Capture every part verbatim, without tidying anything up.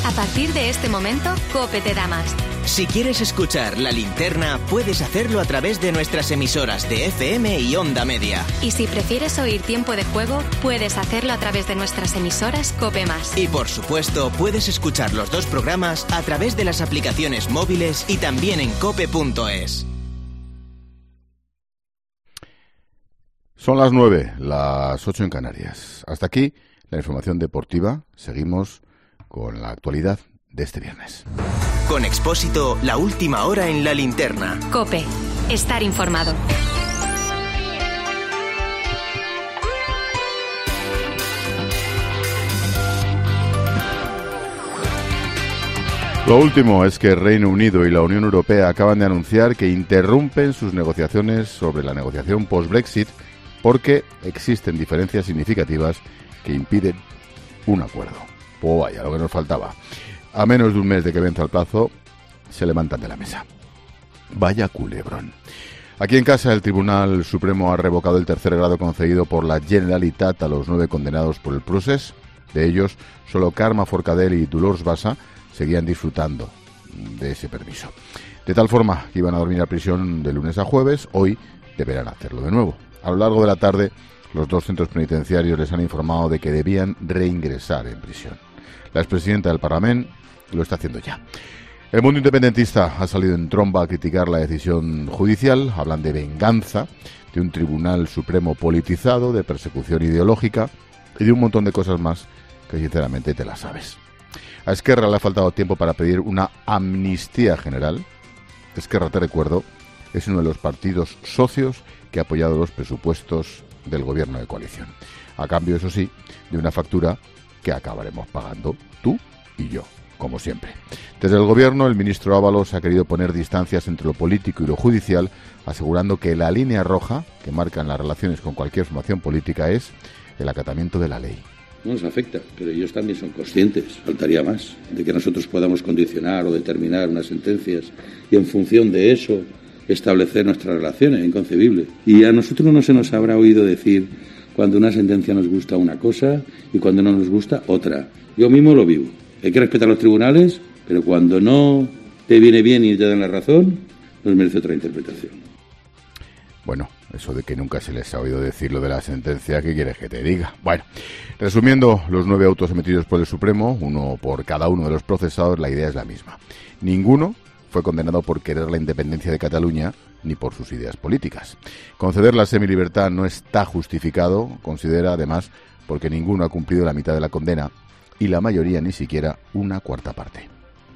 A partir de este momento, COPE te da más. Si quieres escuchar La Linterna, puedes hacerlo a través de nuestras emisoras de F M y Onda Media. Y si prefieres oír Tiempo de Juego, puedes hacerlo a través de nuestras emisoras COPE más. Y por supuesto, puedes escuchar los dos programas a través de las aplicaciones móviles y también en cope punto es. Son las nueve, las ocho en Canarias. Hasta aquí la información deportiva. Seguimos con la actualidad de este viernes. Con Expósito, la última hora en La Linterna. COPE, estar informado. Lo último es que Reino Unido y la Unión Europea acaban de anunciar que interrumpen sus negociaciones sobre la negociación post-Brexit porque existen diferencias significativas que impiden un acuerdo. Pues vaya, lo que nos faltaba. A menos de un mes de que venza el plazo, se levantan de la mesa. Vaya culebrón. Aquí en casa, el Tribunal Supremo ha revocado el tercer grado concedido por la Generalitat a los nueve condenados por el procés. De ellos, solo Carme Forcadell y Dolors Bassa seguían disfrutando de ese permiso. De tal forma que iban a dormir a prisión de lunes a jueves, hoy deberán hacerlo de nuevo. A lo largo de la tarde, los dos centros penitenciarios les han informado de que debían reingresar en prisión. La expresidenta del Parlamento lo está haciendo ya. El mundo independentista ha salido en tromba a criticar la decisión judicial. Hablan de venganza, de un Tribunal Supremo politizado, de persecución ideológica y de un montón de cosas más que sinceramente te las sabes. A Esquerra le ha faltado tiempo para pedir una amnistía general. Esquerra, te recuerdo, es uno de los partidos socios que ha apoyado los presupuestos del gobierno de coalición. A cambio, eso sí, de una factura que acabaremos pagando tú y yo, como siempre. Desde el gobierno, el ministro Ábalos ha querido poner distancias entre lo político y lo judicial, asegurando que la línea roja que marcan las relaciones con cualquier formación política es el acatamiento de la ley. No nos afecta, pero ellos también son conscientes, faltaría más, de que nosotros podamos condicionar o determinar unas sentencias y en función de eso establecer nuestras relaciones, inconcebible. Y a nosotros no se nos habrá oído decir cuando una sentencia nos gusta una cosa y cuando no nos gusta otra. Yo mismo lo vivo. Hay que respetar los tribunales, pero cuando no te viene bien y te dan la razón, nos merece otra interpretación. Bueno, eso de que nunca se les ha oído decir lo de la sentencia, ¿qué quieres que te diga? Bueno, resumiendo, los nueve autos emitidos por el Supremo, uno por cada uno de los procesados, la idea es la misma. Ninguno fue condenado por querer la independencia de Cataluña ni por sus ideas políticas. Conceder la semilibertad no está justificado, considera además, porque ninguno ha cumplido la mitad de la condena y la mayoría ni siquiera una cuarta parte.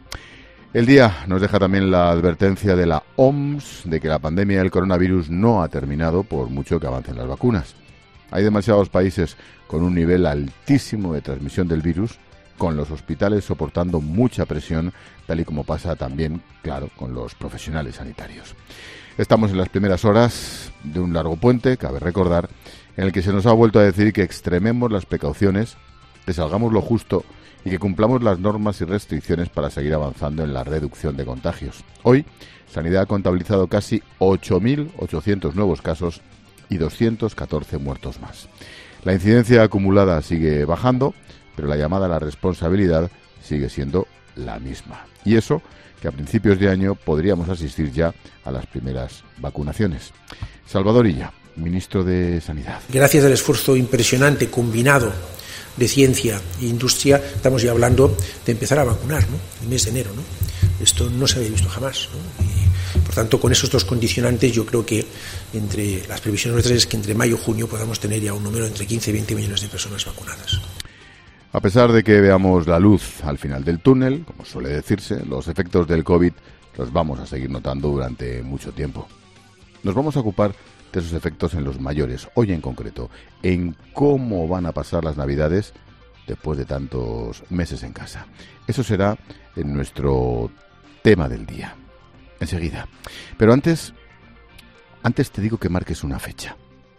El día nos deja también la advertencia de la O M S de que la pandemia del coronavirus no ha terminado por mucho que avancen las vacunas. Hay demasiados países con un nivel altísimo de transmisión del virus, con los hospitales soportando mucha presión, tal y como pasa también, claro, con los profesionales sanitarios. Estamos en las primeras horas de un largo puente, cabe recordar, en el que se nos ha vuelto a decir que extrememos las precauciones, que salgamos lo justo y que cumplamos las normas y restricciones para seguir avanzando en la reducción de contagios. Hoy, Sanidad ha contabilizado casi ocho mil ochocientos nuevos casos y doscientos catorce muertos más. La incidencia acumulada sigue bajando, pero la llamada a la responsabilidad sigue siendo la misma. Y eso, que a principios de año podríamos asistir ya a las primeras vacunaciones. Salvador Illa, ministro de Sanidad. Gracias al esfuerzo impresionante combinado de ciencia e industria, estamos ya hablando de empezar a vacunar, ¿no? El mes de enero, ¿no? Esto no se había visto jamás, ¿no? Y, por tanto, con esos dos condicionantes, yo creo que entre las previsiones nuestras es que entre mayo y junio podamos tener ya un número entre quince y veinte millones de personas vacunadas. A pesar de que veamos la luz al final del túnel, como suele decirse, los efectos del COVID los vamos a seguir notando durante mucho tiempo. Nos vamos a ocupar de esos efectos en los mayores, hoy en concreto, en cómo van a pasar las Navidades después de tantos meses en casa. Eso será en nuestro tema del día, enseguida. Pero antes, antes te digo que marques una fecha.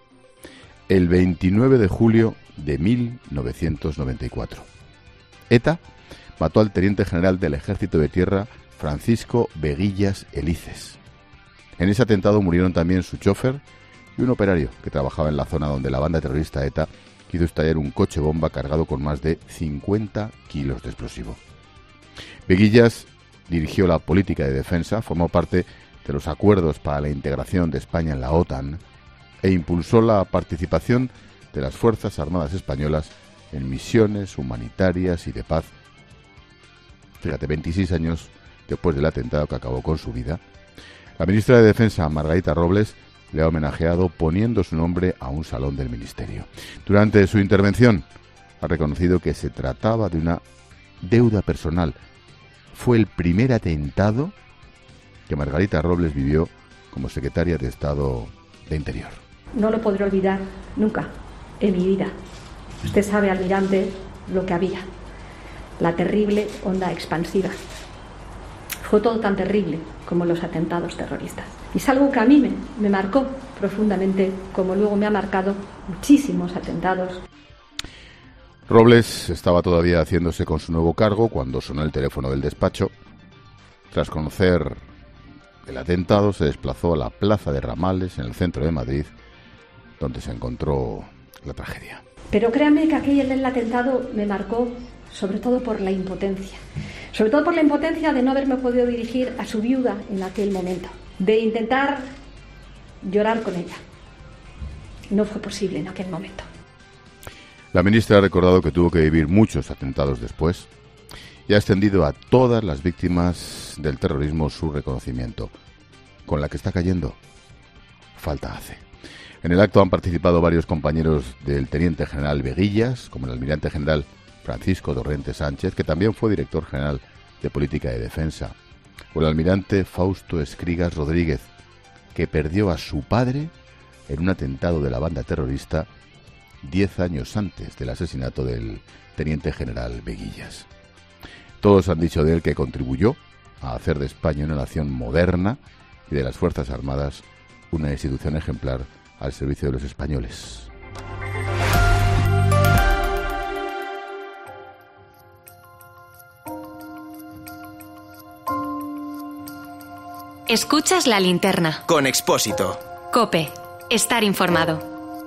El veintinueve de julio de mil novecientos noventa y cuatro. ETA mató al teniente general del Ejército de Tierra, Francisco Veguillas Elices. En ese atentado murieron también su chofer y un operario que trabajaba en la zona donde la banda terrorista ETA hizo estallar un coche bomba cargado con más de cincuenta kilos de explosivo. Veguillas dirigió la política de defensa, formó parte de los acuerdos para la integración de España en la OTAN e impulsó la participación de las Fuerzas Armadas Españolas en misiones humanitarias y de paz. Fíjate, veintiséis años después del atentado que acabó con su vida, la ministra de Defensa, Margarita Robles, le ha homenajeado poniendo su nombre a un salón del ministerio. Durante su intervención ha reconocido que se trataba de una deuda personal. Fue el primer atentado que Margarita Robles vivió como secretaria de Estado de Interior. No lo podré olvidar nunca en mi vida. Usted sabe, almirante, lo que había. La terrible onda expansiva. Fue todo tan terrible como los atentados terroristas. Y es algo que a mí me, me marcó profundamente, como luego me ha marcado muchísimos atentados. Robles estaba todavía haciéndose con su nuevo cargo cuando sonó el teléfono del despacho. Tras conocer el atentado, se desplazó a la Plaza de Ramales, en el centro de Madrid, donde se encontró la tragedia. Pero créanme que aquel del atentado me marcó sobre todo por la impotencia. Sobre todo por la impotencia de no haberme podido dirigir a su viuda en aquel momento. De intentar llorar con ella. No fue posible en aquel momento. La ministra ha recordado que tuvo que vivir muchos atentados después y ha extendido a todas las víctimas del terrorismo su reconocimiento. Con la que está cayendo, falta hace. En el acto han participado varios compañeros del teniente general Veguillas, como el almirante general Francisco Torrente Sánchez, que también fue director general de Política de Defensa, o el almirante Fausto Escrigas Rodríguez, que perdió a su padre en un atentado de la banda terrorista diez años antes del asesinato del teniente general Veguillas. Todos han dicho de él que contribuyó a hacer de España una nación moderna y de las Fuerzas Armadas una institución ejemplar al servicio de los españoles. Escuchas La Linterna. Con Expósito. COPE. Estar informado.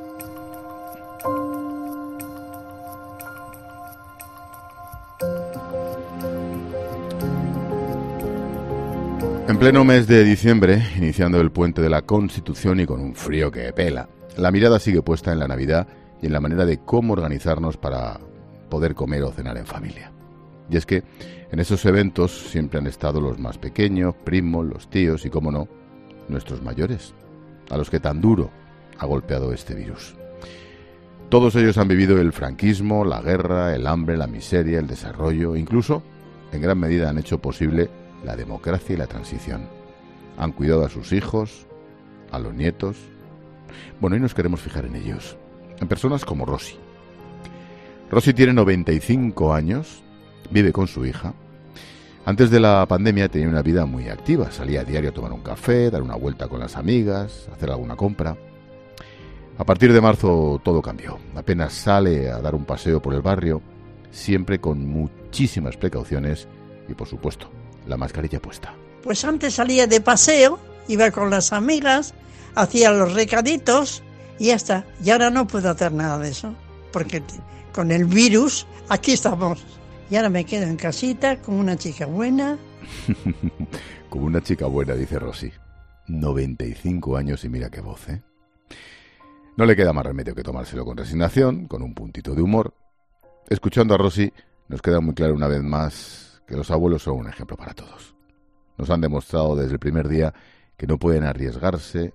En pleno mes de diciembre, iniciando el puente de la Constitución y con un frío que pela, la mirada sigue puesta en la Navidad y en la manera de cómo organizarnos para poder comer o cenar en familia. Y es que en esos eventos siempre han estado los más pequeños, primos, los tíos y, cómo no, nuestros mayores, a los que tan duro ha golpeado este virus. Todos ellos han vivido el franquismo, la guerra, el hambre, la miseria, el desarrollo, incluso, en gran medida, han hecho posible la democracia y la transición. Han cuidado a sus hijos, a los nietos. Bueno, hoy nos queremos fijar en ellos, en personas como Rosy. Rosy tiene noventa y cinco años, vive con su hija. Antes de la pandemia tenía una vida muy activa, salía a diario a tomar un café, dar una vuelta con las amigas, hacer alguna compra. A partir de marzo todo cambió. Apenas sale a dar un paseo por el barrio, siempre con muchísimas precauciones y, por supuesto, la mascarilla puesta. Pues antes salía de paseo, iba con las amigas, hacía los recaditos y ya está. Y ahora no puedo hacer nada de eso, porque con el virus aquí estamos. Y ahora me quedo en casita como una chica buena. Como una chica buena, dice Rosy. noventa y cinco años y mira qué voz, ¿eh? No le queda más remedio que tomárselo con resignación, con un puntito de humor. Escuchando a Rosy, nos queda muy claro una vez más que los abuelos son un ejemplo para todos. Nos han demostrado desde el primer día que no pueden arriesgarse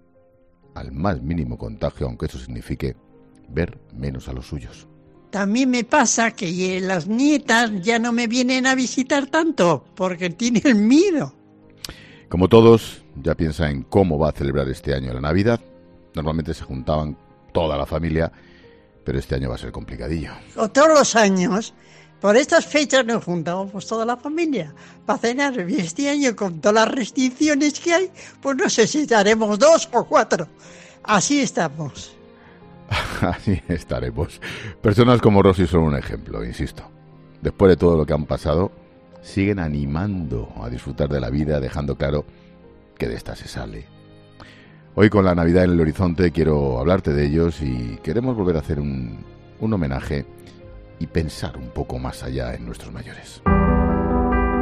al más mínimo contagio, aunque eso signifique ver menos a los suyos. También me pasa que las nietas ya no me vienen a visitar tanto, porque tienen miedo. Como todos, ya piensa en cómo va a celebrar este año la Navidad. Normalmente se juntaban toda la familia, pero este año va a ser complicadillo. O todos los años, por estas fechas nos juntamos pues toda la familia para cenar. Y este año, con todas las restricciones que hay, pues no sé si haremos dos o cuatro. Así estamos. Así estaremos. Personas como Rosy son un ejemplo, insisto. Después de todo lo que han pasado, siguen animando a disfrutar de la vida, dejando claro que de esta se sale. Hoy, con la Navidad en el horizonte, quiero hablarte de ellos y queremos volver a hacer un, un homenaje y pensar un poco más allá en nuestros mayores.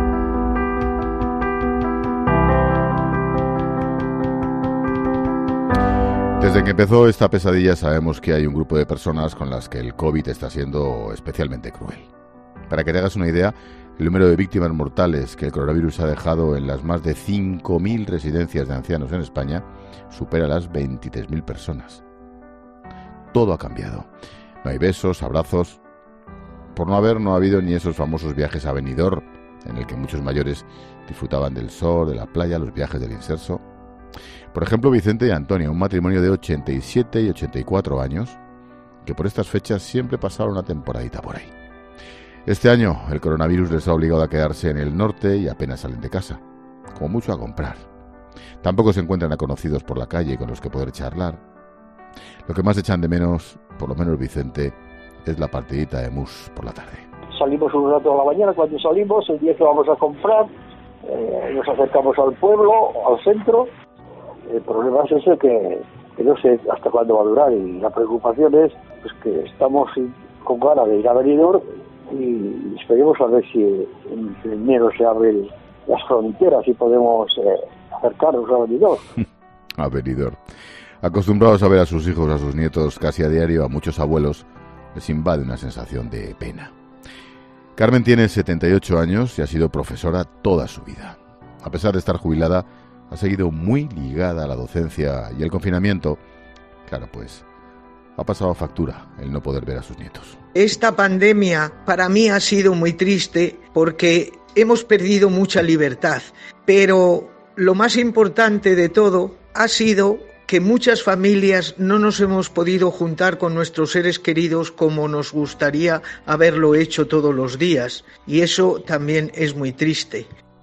Desde que empezó esta pesadilla sabemos que hay un grupo de personas con las que el COVID está siendo especialmente cruel. Para que te hagas una idea, el número de víctimas mortales que el coronavirus ha dejado en las más de cinco mil residencias de ancianos en España supera las veintitrés mil personas. Todo ha cambiado. No hay besos, abrazos. Por no haber, no ha habido ni esos famosos viajes a Benidorm, en el que muchos mayores disfrutaban del sol, de la playa, los viajes del inserso. Por ejemplo, Vicente y Antonia, un matrimonio de ochenta y siete y ochenta y cuatro años, que por estas fechas siempre pasaron una temporadita por ahí. Este año el coronavirus les ha obligado a quedarse en el norte y apenas salen de casa, como mucho a comprar. Tampoco se encuentran a conocidos por la calle con los que poder charlar. Lo que más echan de menos, por lo menos Vicente, es la partidita de mus por la tarde. Salimos un rato a la mañana, cuando salimos, el día que vamos a comprar, eh, nos acercamos al pueblo, al centro. El problema es ese que, que no sé hasta cuándo va a durar, y la preocupación es pues, que estamos con ganas de ir a Benidorm y esperemos a ver si en enero se abren las fronteras y podemos eh, acercarnos a Benidorm. A Benidorm. Acostumbrados a ver a sus hijos, a sus nietos casi a diario, a muchos abuelos les invade una sensación de pena. Carmen tiene setenta y ocho años y ha sido profesora toda su vida. A pesar de estar jubilada, ha seguido muy ligada a la docencia y el confinamiento, claro, pues ha pasado factura el no poder ver a sus nietos. Esta pandemia para mí ha sido muy triste porque hemos perdido mucha libertad, pero lo más importante de todo ha sido que muchas familias no nos hemos podido juntar con nuestros seres queridos como nos gustaría haberlo hecho todos los días, y eso también es muy triste.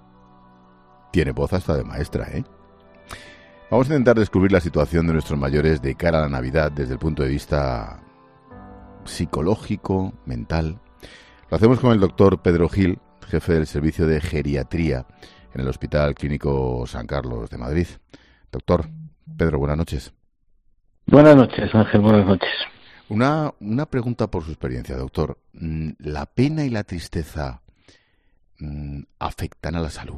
Tiene voz hasta de maestra, ¿eh? Vamos a intentar descubrir la situación de nuestros mayores de cara a la Navidad desde el punto de vista psicológico, mental. Lo hacemos con el doctor Pedro Gil, jefe del servicio de geriatría en el Hospital Clínico San Carlos de Madrid. Doctor Pedro, buenas noches. Buenas noches, Ángel, buenas noches. Una, una pregunta por su experiencia, doctor. ¿La pena y la tristeza mmm, afectan a la salud?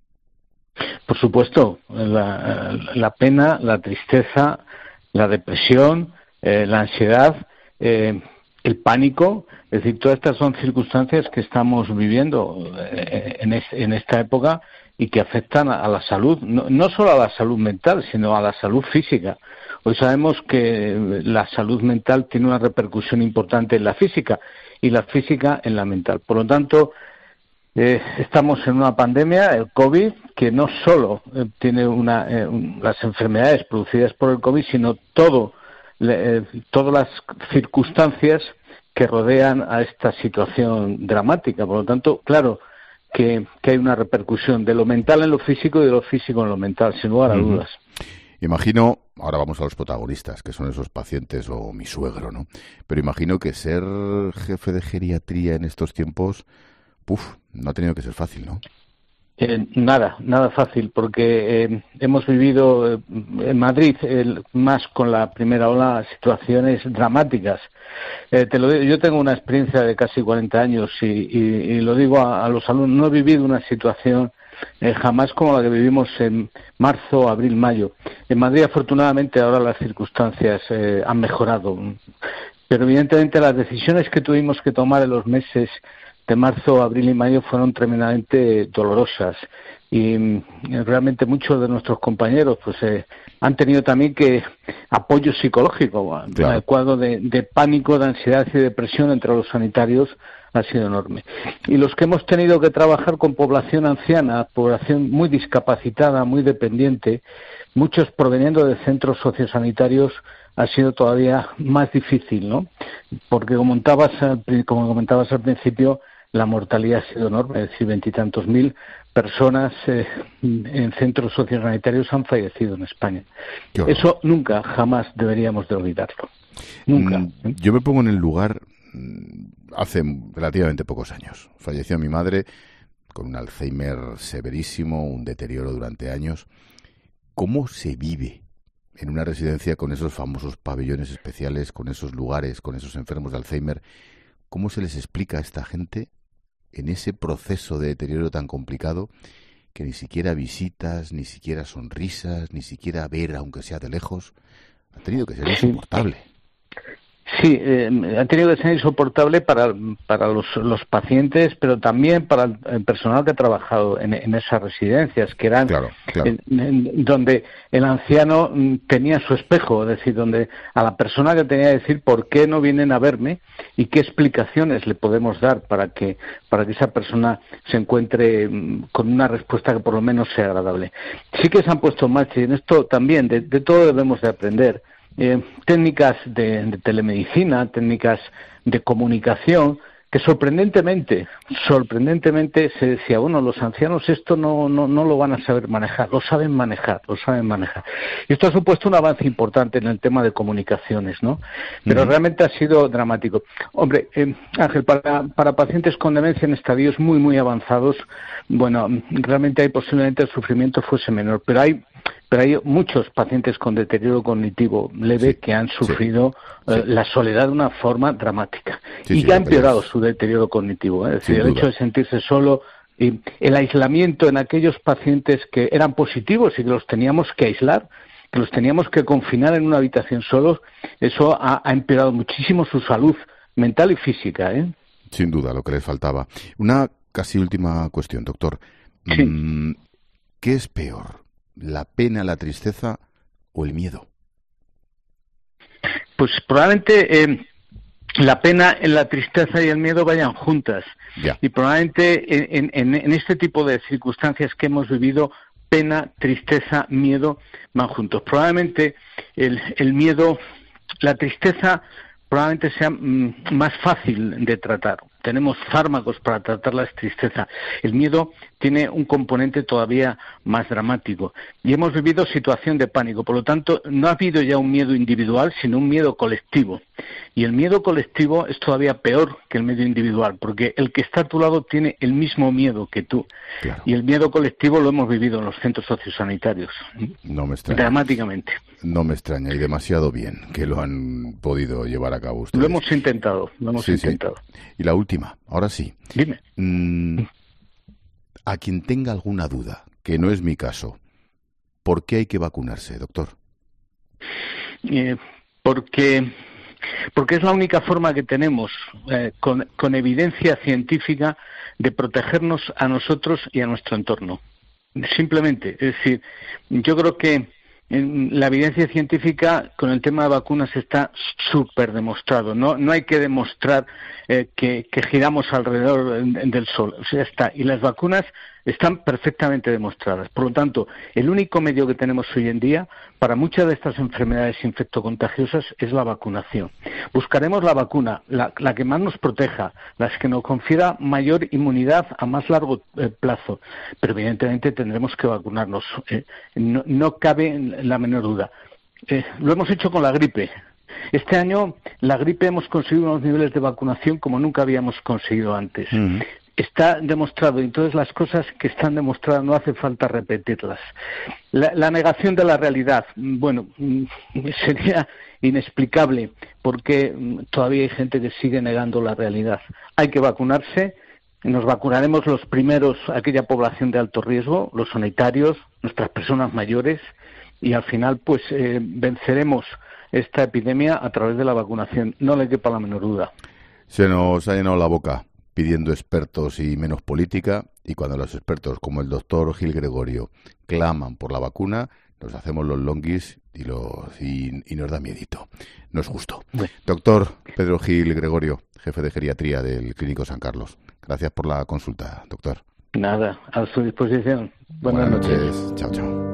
Por supuesto, la, la pena, la tristeza, la depresión, eh, la ansiedad, eh, el pánico, es decir, todas estas son circunstancias que estamos viviendo eh, en, es, en esta época y que afectan a, a la salud, no, no solo a la salud mental, sino a la salud física. Hoy sabemos que la salud mental tiene una repercusión importante en la física y la física en la mental. Por lo tanto, eh, estamos en una pandemia, el COVID, que no solo eh, tiene una, eh, un, las enfermedades producidas por el COVID, sino todo, le, eh, todas las circunstancias que rodean a esta situación dramática. Por lo tanto, claro, que, que hay una repercusión de lo mental en lo físico y de lo físico en lo mental, sin lugar a uh-huh. dudas. Imagino, ahora vamos a los protagonistas, que son esos pacientes o mi suegro, ¿no? Pero imagino que ser jefe de geriatría en estos tiempos, puf, no ha tenido que ser fácil, ¿no? Eh, nada, nada fácil, porque eh, hemos vivido eh, en Madrid el, más con la primera ola situaciones dramáticas. Eh, te lo digo, yo tengo una experiencia de casi cuarenta años y, y, y lo digo a, a los alumnos, no he vivido una situación eh, jamás como la que vivimos en marzo, abril, mayo. En Madrid, afortunadamente, ahora las circunstancias eh, han mejorado, pero evidentemente las decisiones que tuvimos que tomar en los meses de marzo, abril y mayo fueron tremendamente dolorosas y realmente muchos de nuestros compañeros pues eh, han tenido también que apoyo psicológico. Claro. El cuadro de, de pánico, de ansiedad y depresión entre los sanitarios ha sido enorme. Y los que hemos tenido que trabajar con población anciana, población muy discapacitada, muy dependiente, muchos proveniendo de centros sociosanitarios, ha sido todavía más difícil, ¿no? Porque como comentabas, como comentabas al principio, la mortalidad ha sido enorme, es decir, veintitantos mil personas eh, en centros sociosanitarios han fallecido en España. Eso nunca, jamás deberíamos de olvidarlo. Nunca. Mm, yo me pongo en el lugar hace relativamente pocos años. Falleció mi madre con un Alzheimer severísimo, un deterioro durante años. ¿Cómo se vive en una residencia con esos famosos pabellones especiales, con esos lugares, con esos enfermos de Alzheimer? ¿Cómo se les explica a esta gente en ese proceso de deterioro tan complicado que ni siquiera visitas, ni siquiera sonrisas, ni siquiera ver, aunque sea de lejos, ha tenido que ser insoportable. Sí, eh, ha tenido que ser insoportable para, para los, los pacientes, pero también para el, el personal que ha trabajado en, en esas residencias, que eran claro, claro. En, en, donde el anciano tenía su espejo, es decir, donde a la persona que tenía que decir por qué no vienen a verme y qué explicaciones le podemos dar para que, para que esa persona se encuentre con una respuesta que por lo menos sea agradable. Sí que se han puesto en marcha, y en esto también, de, de todo debemos de aprender. Eh, técnicas de, de telemedicina, técnicas de comunicación, que sorprendentemente, sorprendentemente se decía, bueno, los ancianos esto no, no, no lo van a saber manejar, lo saben manejar, lo saben manejar. Y esto ha supuesto un avance importante en el tema de comunicaciones, ¿no? Pero uh-huh. realmente ha sido dramático. Hombre, eh, Ángel, para, para pacientes con demencia en estadios muy, muy avanzados, bueno, realmente ahí posiblemente el sufrimiento fuese menor, pero hay Pero hay muchos pacientes con deterioro cognitivo leve sí, que han sufrido sí, eh, sí. la soledad de una forma dramática sí, y sí, que ha empeorado su deterioro cognitivo. ¿eh? Es decir, el duda. hecho de sentirse solo y el aislamiento en aquellos pacientes que eran positivos y que los teníamos que aislar, que los teníamos que confinar en una habitación solos, eso ha, ha empeorado muchísimo su salud mental y física. ¿eh? Sin duda, lo que les faltaba. Una casi última cuestión, doctor. Sí. ¿Qué es peor? ¿La pena, la tristeza o el miedo? Pues probablemente eh, la pena, la tristeza y el miedo vayan juntas. Ya. Y probablemente en, en, en este tipo de circunstancias que hemos vivido, pena, tristeza, miedo van juntos. Probablemente el, el miedo, la tristeza probablemente sea mm, más fácil de tratar. Tenemos fármacos para tratar la tristeza. El miedo tiene un componente todavía más dramático. Y hemos vivido situación de pánico. Por lo tanto, no ha habido ya un miedo individual, sino un miedo colectivo. Y el miedo colectivo es todavía peor que el miedo individual, porque el que está a tu lado tiene el mismo miedo que tú. Claro. Y el miedo colectivo lo hemos vivido en los centros sociosanitarios. No me extraña. Dramáticamente. No me extraña, y demasiado bien que lo han podido llevar a cabo ustedes. Lo hemos intentado, lo hemos sí, intentado. Sí. Y la última, ahora sí. Dime. Mm, a quien tenga alguna duda, que no es mi caso, ¿por qué hay que vacunarse, doctor? Eh, porque, porque es la única forma que tenemos, eh, con, con evidencia científica, de protegernos a nosotros y a nuestro entorno. Simplemente, es decir, yo creo que la evidencia científica con el tema de vacunas está súper demostrado. No, no hay que demostrar eh, que, que giramos alrededor del sol. O sea, está. Y las vacunas están perfectamente demostradas. Por lo tanto, el único medio que tenemos hoy en día para muchas de estas enfermedades infectocontagiosas es la vacunación. Buscaremos la vacuna, la, la que más nos proteja, las que nos confiera mayor inmunidad a más largo eh, plazo. Pero evidentemente tendremos que vacunarnos. Eh, no, no cabe la menor duda. Eh, lo hemos hecho con la gripe. Este año la gripe hemos conseguido unos niveles de vacunación como nunca habíamos conseguido antes. Uh-huh. Está demostrado, y todas las cosas que están demostradas no hace falta repetirlas. La, la negación de la realidad, bueno, sería inexplicable porque todavía hay gente que sigue negando la realidad. Hay que vacunarse, nos vacunaremos los primeros, aquella población de alto riesgo, los sanitarios, nuestras personas mayores, y al final pues eh, venceremos esta epidemia a través de la vacunación. No le quepa la menor duda. Se nos ha llenado la boca pidiendo expertos y menos política, y cuando los expertos como el doctor Gil Gregorio claman por la vacuna, nos hacemos los longuis y, los, y, y nos da miedito. No es justo. Bueno. Doctor Pedro Gil Gregorio, jefe de geriatría del Clínico San Carlos, gracias por la consulta, doctor. Nada, a su disposición. Buenas, Buenas noches. noches. Chao, chao.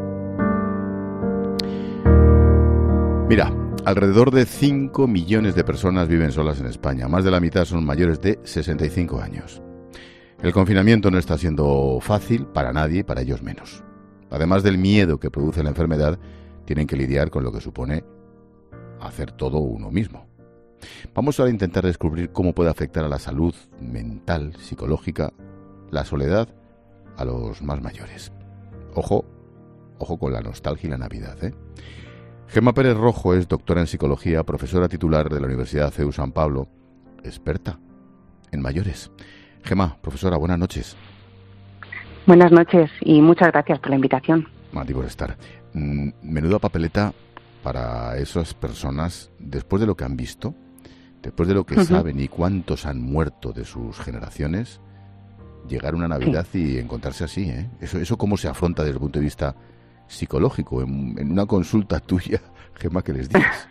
Mira, alrededor de cinco millones de personas viven solas en España. Más de la mitad son mayores de sesenta y cinco años. El confinamiento no está siendo fácil para nadie, para ellos menos. Además del miedo que produce la enfermedad, tienen que lidiar con lo que supone hacer todo uno mismo. Vamos ahora a intentar descubrir cómo puede afectar a la salud mental, psicológica, la soledad a los más mayores. Ojo, ojo con la nostalgia y la Navidad, ¿eh? Gemma Pérez Rojo es doctora en psicología, profesora titular de la Universidad C E U San Pablo, experta en mayores. Gemma, profesora, buenas noches. Buenas noches y muchas gracias por la invitación. A ti por estar. Mm, menuda papeleta para esas personas, después de lo que han visto, después de lo que Uh-huh. saben y cuántos han muerto de sus generaciones, llegar una Navidad sí. y encontrarse así, ¿eh? Eso, eso cómo se afronta desde el punto de vista psicológico, en, en una consulta tuya, Gemma, ¿qué les dices?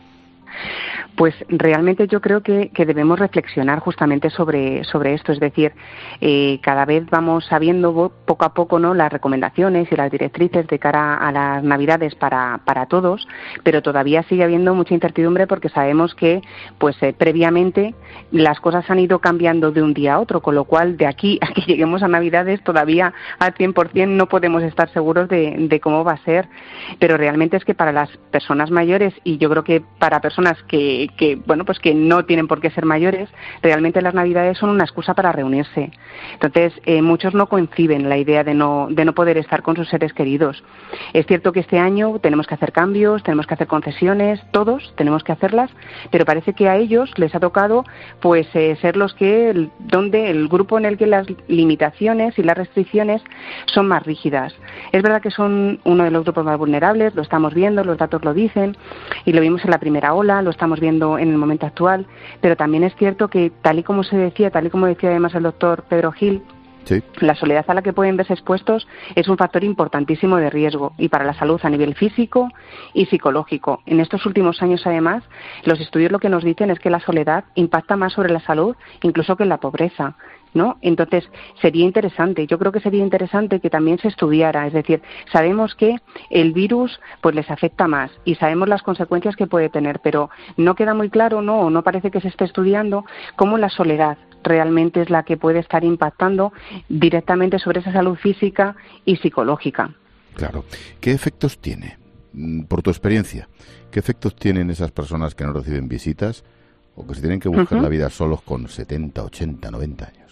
Pues realmente yo creo que, que debemos reflexionar justamente sobre, sobre esto, es decir, eh, cada vez vamos sabiendo poco a poco, ¿no?, las recomendaciones y las directrices de cara a las Navidades para, para todos, pero todavía sigue habiendo mucha incertidumbre porque sabemos que pues eh, previamente las cosas han ido cambiando de un día a otro, con lo cual de aquí a que lleguemos a Navidades todavía al cien por ciento no podemos estar seguros de, de cómo va a ser, pero realmente es que para las personas mayores, y yo creo que para personas que que bueno pues que no tienen por qué ser mayores, realmente las Navidades son una excusa para reunirse. Entonces eh, muchos no conciben la idea de no de no poder estar con sus seres queridos. Es cierto que este año tenemos que hacer cambios, tenemos que hacer concesiones, todos tenemos que hacerlas, pero parece que a ellos les ha tocado pues eh, ser los que donde el grupo en el que las limitaciones y las restricciones son más rígidas. Es verdad que son uno de los grupos más vulnerables, lo estamos viendo, los datos lo dicen y lo vimos en la primera ola, lo estamos viendo en el momento actual, pero también es cierto que tal y como se decía, tal y como decía además el doctor Pedro Gil, sí. la soledad a la que pueden verse expuestos es un factor importantísimo de riesgo y para la salud a nivel físico y psicológico. En estos últimos años, además, los estudios lo que nos dicen es que la soledad impacta más sobre la salud incluso que en la pobreza, ¿no? Entonces, sería interesante, yo creo que sería interesante que también se estudiara, es decir, sabemos que el virus pues les afecta más y sabemos las consecuencias que puede tener, pero no queda muy claro, ¿no? O no parece que se esté estudiando cómo la soledad realmente es la que puede estar impactando directamente sobre esa salud física y psicológica. Claro. ¿Qué efectos tiene, por tu experiencia, qué efectos tienen esas personas que no reciben visitas o que se tienen que buscar uh-huh. la vida solos con setenta, ochenta, noventa años?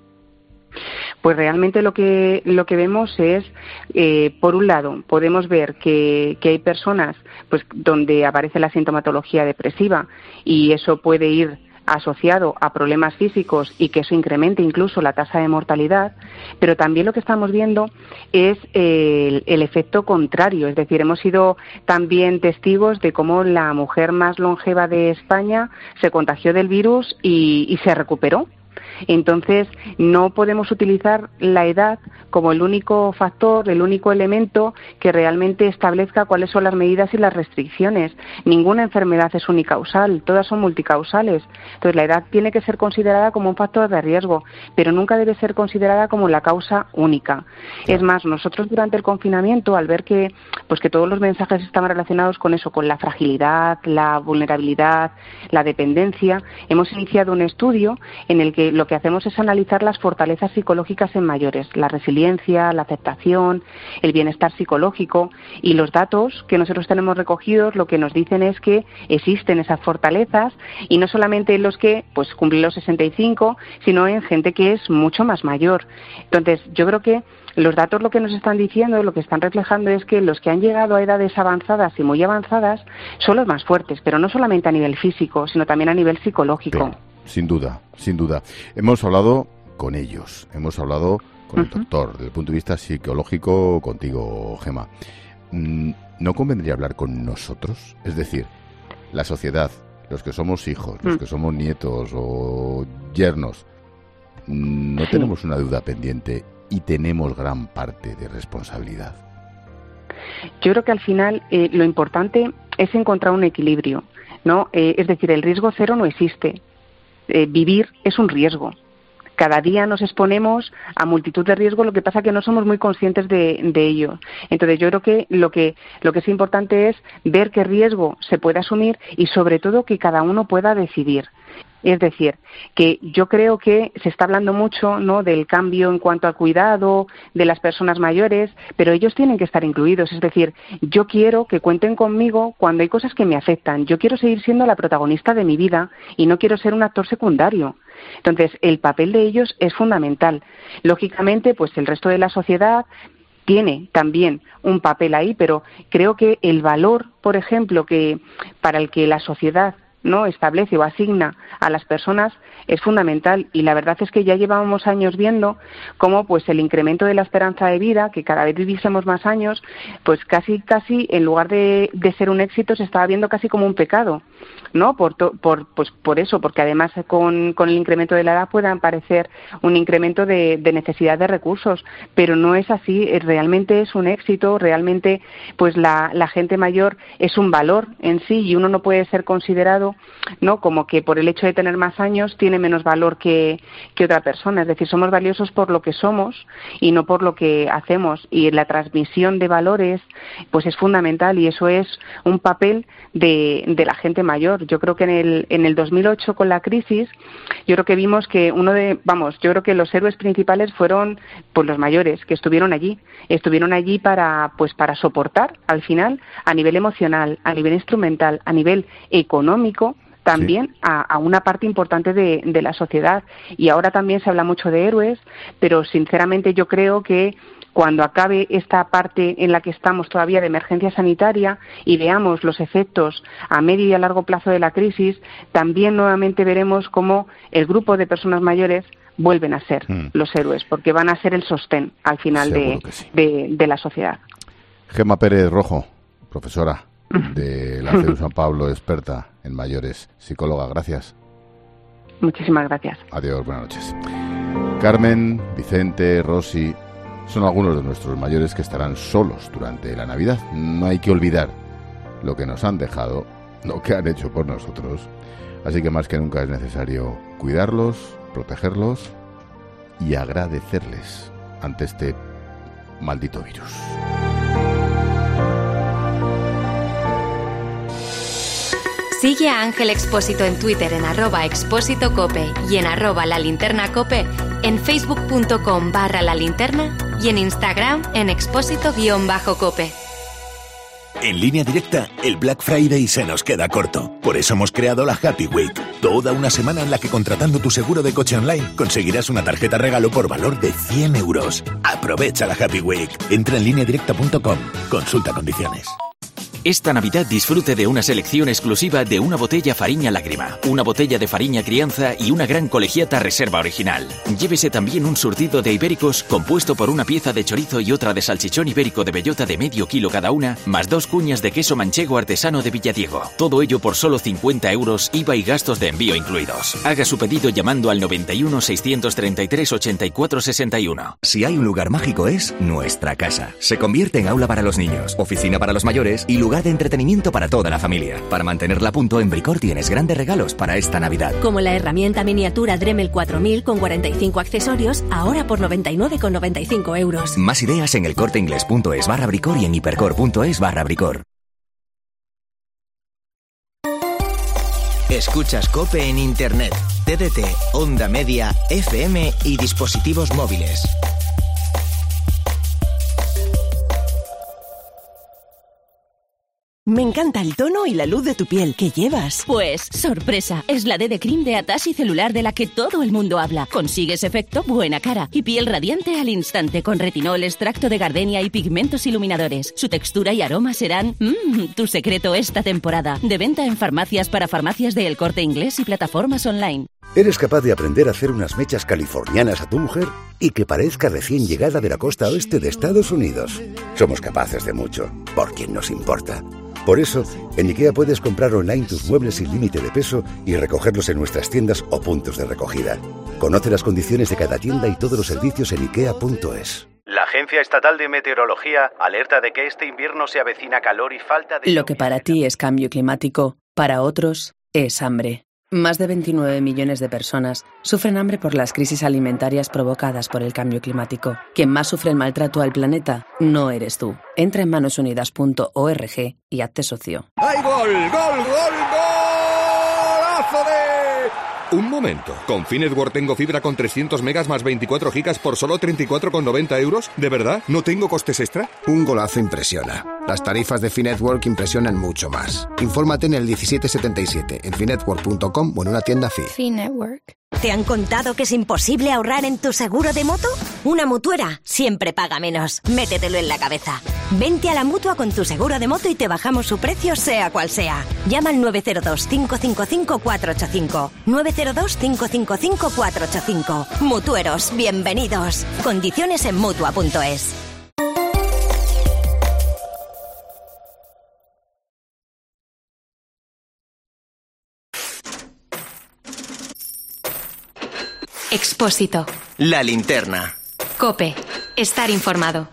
Pues realmente lo que lo que vemos es, eh, por un lado, podemos ver que, que hay personas pues donde aparece la sintomatología depresiva y eso puede ir asociado a problemas físicos y que eso incremente incluso la tasa de mortalidad, pero también lo que estamos viendo es el, el efecto contrario, es decir, hemos sido también testigos de cómo la mujer más longeva de España se contagió del virus y, y se recuperó. Entonces, no podemos utilizar la edad como el único factor, el único elemento que realmente establezca cuáles son las medidas y las restricciones. Ninguna enfermedad es unicausal, todas son multicausales. Entonces, la edad tiene que ser considerada como un factor de riesgo, pero nunca debe ser considerada como la causa única. Es más, nosotros durante el confinamiento, al ver que, pues que todos los mensajes estaban relacionados con eso, con la fragilidad, la vulnerabilidad, la dependencia, hemos iniciado un estudio en el que lo que hacemos es analizar las fortalezas psicológicas en mayores, la resiliencia, la aceptación, el bienestar psicológico, y los datos que nosotros tenemos recogidos lo que nos dicen es que existen esas fortalezas y no solamente en los que pues cumplen los sesenta y cinco, sino en gente que es mucho más mayor. Entonces, yo creo que los datos lo que nos están diciendo, lo que están reflejando es que los que han llegado a edades avanzadas y muy avanzadas son los más fuertes, pero no solamente a nivel físico, sino también a nivel psicológico. Sí. Sin duda, sin duda. Hemos hablado con ellos, hemos hablado con uh-huh. el doctor, desde el punto de vista psicológico, contigo, Gemma. ¿No convendría hablar con nosotros? Es decir, la sociedad, los que somos hijos, los uh-huh. que somos nietos o yernos, no sí. tenemos una deuda pendiente y tenemos gran parte de responsabilidad. Yo creo que al final eh, lo importante es encontrar un equilibrio, ¿no? Eh, es decir, el riesgo cero no existe. Eh, vivir es un riesgo. Cada día nos exponemos a multitud de riesgos, lo que pasa es que no somos muy conscientes de, de ello. Entonces yo creo que lo que lo que es importante es ver qué riesgo se puede asumir y sobre todo que cada uno pueda decidir. Es decir, que yo creo que se está hablando mucho, ¿no?, del cambio en cuanto al cuidado de las personas mayores, pero ellos tienen que estar incluidos. Es decir, yo quiero que cuenten conmigo cuando hay cosas que me afectan. Yo quiero seguir siendo la protagonista de mi vida y no quiero ser un actor secundario. Entonces, el papel de ellos es fundamental. Lógicamente, pues el resto de la sociedad tiene también un papel ahí, pero creo que el valor, por ejemplo, que para el que la sociedad no establece o asigna a las personas es fundamental, y la verdad es que ya llevábamos años viendo cómo pues el incremento de la esperanza de vida, que cada vez viviésemos más años, pues casi casi en lugar de, de ser un éxito se estaba viendo casi como un pecado, ¿no? Por to, por pues por eso, porque además con, con el incremento de la edad puede aparecer un incremento de, de necesidad de recursos, pero no es así, realmente es un éxito, realmente pues la, la gente mayor es un valor en sí, y uno no puede ser considerado, ¿no?, como que por el hecho de tener más años tiene menos valor que, que otra persona. Es decir, somos valiosos por lo que somos y no por lo que hacemos, y la transmisión de valores pues es fundamental, y eso es un papel de, de la gente mayor. Yo creo que en el, en el dos mil ocho, con la crisis, yo creo que vimos que uno de, vamos, yo creo que los héroes principales fueron pues los mayores, que estuvieron allí, estuvieron allí para pues para soportar al final, a nivel emocional, a nivel instrumental, a nivel económico, también sí. a, a una parte importante de, de la sociedad. Y ahora también se habla mucho de héroes, pero sinceramente yo creo que cuando acabe esta parte en la que estamos todavía de emergencia sanitaria y veamos los efectos a medio y a largo plazo de la crisis, también nuevamente veremos cómo el grupo de personas mayores vuelven a ser mm. los héroes, porque van a ser el sostén al final de, sí. de, de la sociedad. Gemma Pérez Rojo, profesora de la C E U San Pablo, experta en mayores, psicóloga, gracias. Muchísimas gracias. Adiós, buenas noches. Carmen, Vicente, Rosy, son algunos de nuestros mayores que estarán solos durante la Navidad. No hay que olvidar lo que nos han dejado, lo que han hecho por nosotros. Así que más que nunca es necesario cuidarlos, protegerlos y agradecerles ante este maldito virus. Sigue a Ángel Expósito en Twitter en arroba expósito cope y en arroba la linterna cope, en facebook.com barra la linterna y en Instagram en expósito guión bajo cope. En Línea Directa, el Black Friday se nos queda corto. Por eso hemos creado la Happy Week. Toda una semana en la que, contratando tu seguro de coche online, conseguirás una tarjeta regalo por valor de cien euros. Aprovecha la Happy Week. Entra en línea directa punto com. Consulta condiciones. Esta Navidad disfrute de una selección exclusiva de una botella Fariña Lágrima, una botella de Fariña Crianza y una gran colegiata Reserva Original. Llévese también un surtido de ibéricos compuesto por una pieza de chorizo y otra de salchichón ibérico de bellota de medio kilo cada una, más dos cuñas de queso manchego artesano de Villadiego. Todo ello por solo cincuenta euros, I V A y gastos de envío incluidos. Haga su pedido llamando al noventa y uno, seiscientos treinta y tres, ochenta y cuatro sesenta y uno. Si hay un lugar mágico es nuestra casa. Se convierte en aula para los niños, oficina para los mayores y lugar de entretenimiento para toda la familia. Para mantenerla a punto, en Bricor tienes grandes regalos para esta Navidad. Como la herramienta miniatura Dremel cuatro mil con cuarenta y cinco accesorios, ahora por noventa y nueve con noventa y cinco euros. Más ideas en elcorteingles.es barra Bricor y en hipercor.es barra Bricor. Escuchas COPE en Internet, T D T, Onda Media, F M y dispositivos móviles. Me encanta el tono y la luz de tu piel. ¿Qué llevas? Pues, sorpresa, es la D D Cream de Atashi Celular de la que todo el mundo habla. Consigues efecto buena cara y piel radiante al instante con retinol, extracto de gardenia y pigmentos iluminadores. Su textura y aroma serán mmm, tu secreto esta temporada. De venta en farmacias para farmacias de El Corte Inglés y plataformas online. ¿Eres capaz de aprender a hacer unas mechas californianas a tu mujer y que parezca recién llegada de la costa oeste de Estados Unidos? Somos capaces de mucho, por quien nos importa. Por eso, en IKEA puedes comprar online tus muebles sin límite de peso y recogerlos en nuestras tiendas o puntos de recogida. Conoce las condiciones de cada tienda y todos los servicios en ikea punto es. La Agencia Estatal de Meteorología alerta de que este invierno se avecina calor y falta de... Lo que para ti es cambio climático, para otros es hambre. Más de veintinueve millones de personas sufren hambre por las crisis alimentarias provocadas por el cambio climático. Quien más sufre el maltrato al planeta no eres tú. Entra en manos unidas punto org y hazte socio. ¡Hay gol! ¡Gol! ¡Gol! ¡Golazo de... Un momento. ¿Con Finetwork tengo fibra con trescientos megas más veinticuatro gigas por solo treinta y cuatro con noventa euros? ¿De verdad? ¿No tengo costes extra? Un golazo impresiona. Las tarifas de Finetwork impresionan mucho más. Infórmate en el diecisiete setenta y siete, en finetwork punto com o en una tienda Fi. Finetwork. ¿Te han contado que es imposible ahorrar en tu seguro de moto? Una mutuera siempre paga menos. Métetelo en la cabeza. Vente a la Mutua con tu seguro de moto y te bajamos su precio sea cual sea. Llama al nueve cero dos, cinco cinco cinco, cuatro ocho cinco. nueve cero dos, cinco cinco cinco, cuatro ocho cinco. Mutueros, bienvenidos. Condiciones en Mutua punto es. Expósito. La linterna. COPE. Estar informado.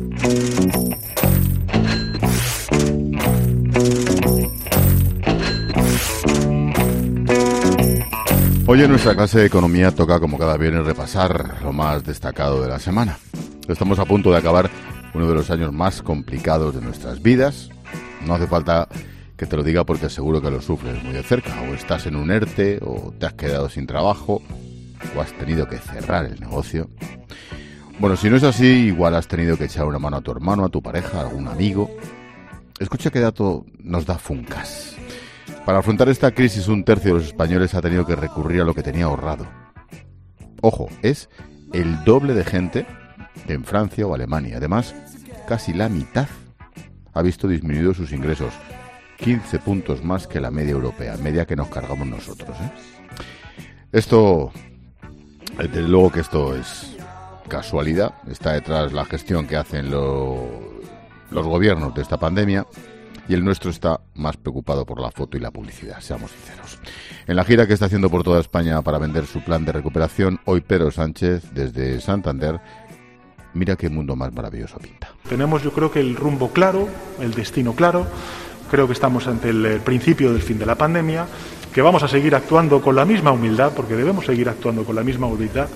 Hoy en nuestra clase de economía toca, como cada viernes, repasar lo más destacado de la semana. Estamos a punto de acabar uno de los años más complicados de nuestras vidas. No hace falta que te lo diga porque seguro que lo sufres muy de cerca. O estás en un ERTE, o te has quedado sin trabajo, o has tenido que cerrar el negocio. Bueno, si no es así, igual has tenido que echar una mano a tu hermano, a tu pareja, a algún amigo. Escucha qué dato nos da Funcas. Para afrontar esta crisis, un tercio de los españoles ha tenido que recurrir a lo que tenía ahorrado. Ojo, es el doble de gente que en Francia o Alemania. Además, casi la mitad ha visto disminuidos sus ingresos. quince puntos más que la media europea, media que nos cargamos nosotros, ¿eh? Esto... Desde luego que esto es casualidad, está detrás la gestión que hacen lo, los gobiernos de esta pandemia y el nuestro está más preocupado por la foto y la publicidad, seamos sinceros. En la gira que está haciendo por toda España para vender su plan de recuperación, hoy Pedro Sánchez, desde Santander, mira qué mundo más maravilloso pinta. Tenemos, yo creo que el rumbo claro, el destino claro, creo que estamos ante el principio del fin de la pandemia, que vamos a seguir actuando con la misma humildad, porque debemos seguir actuando con la misma humildad.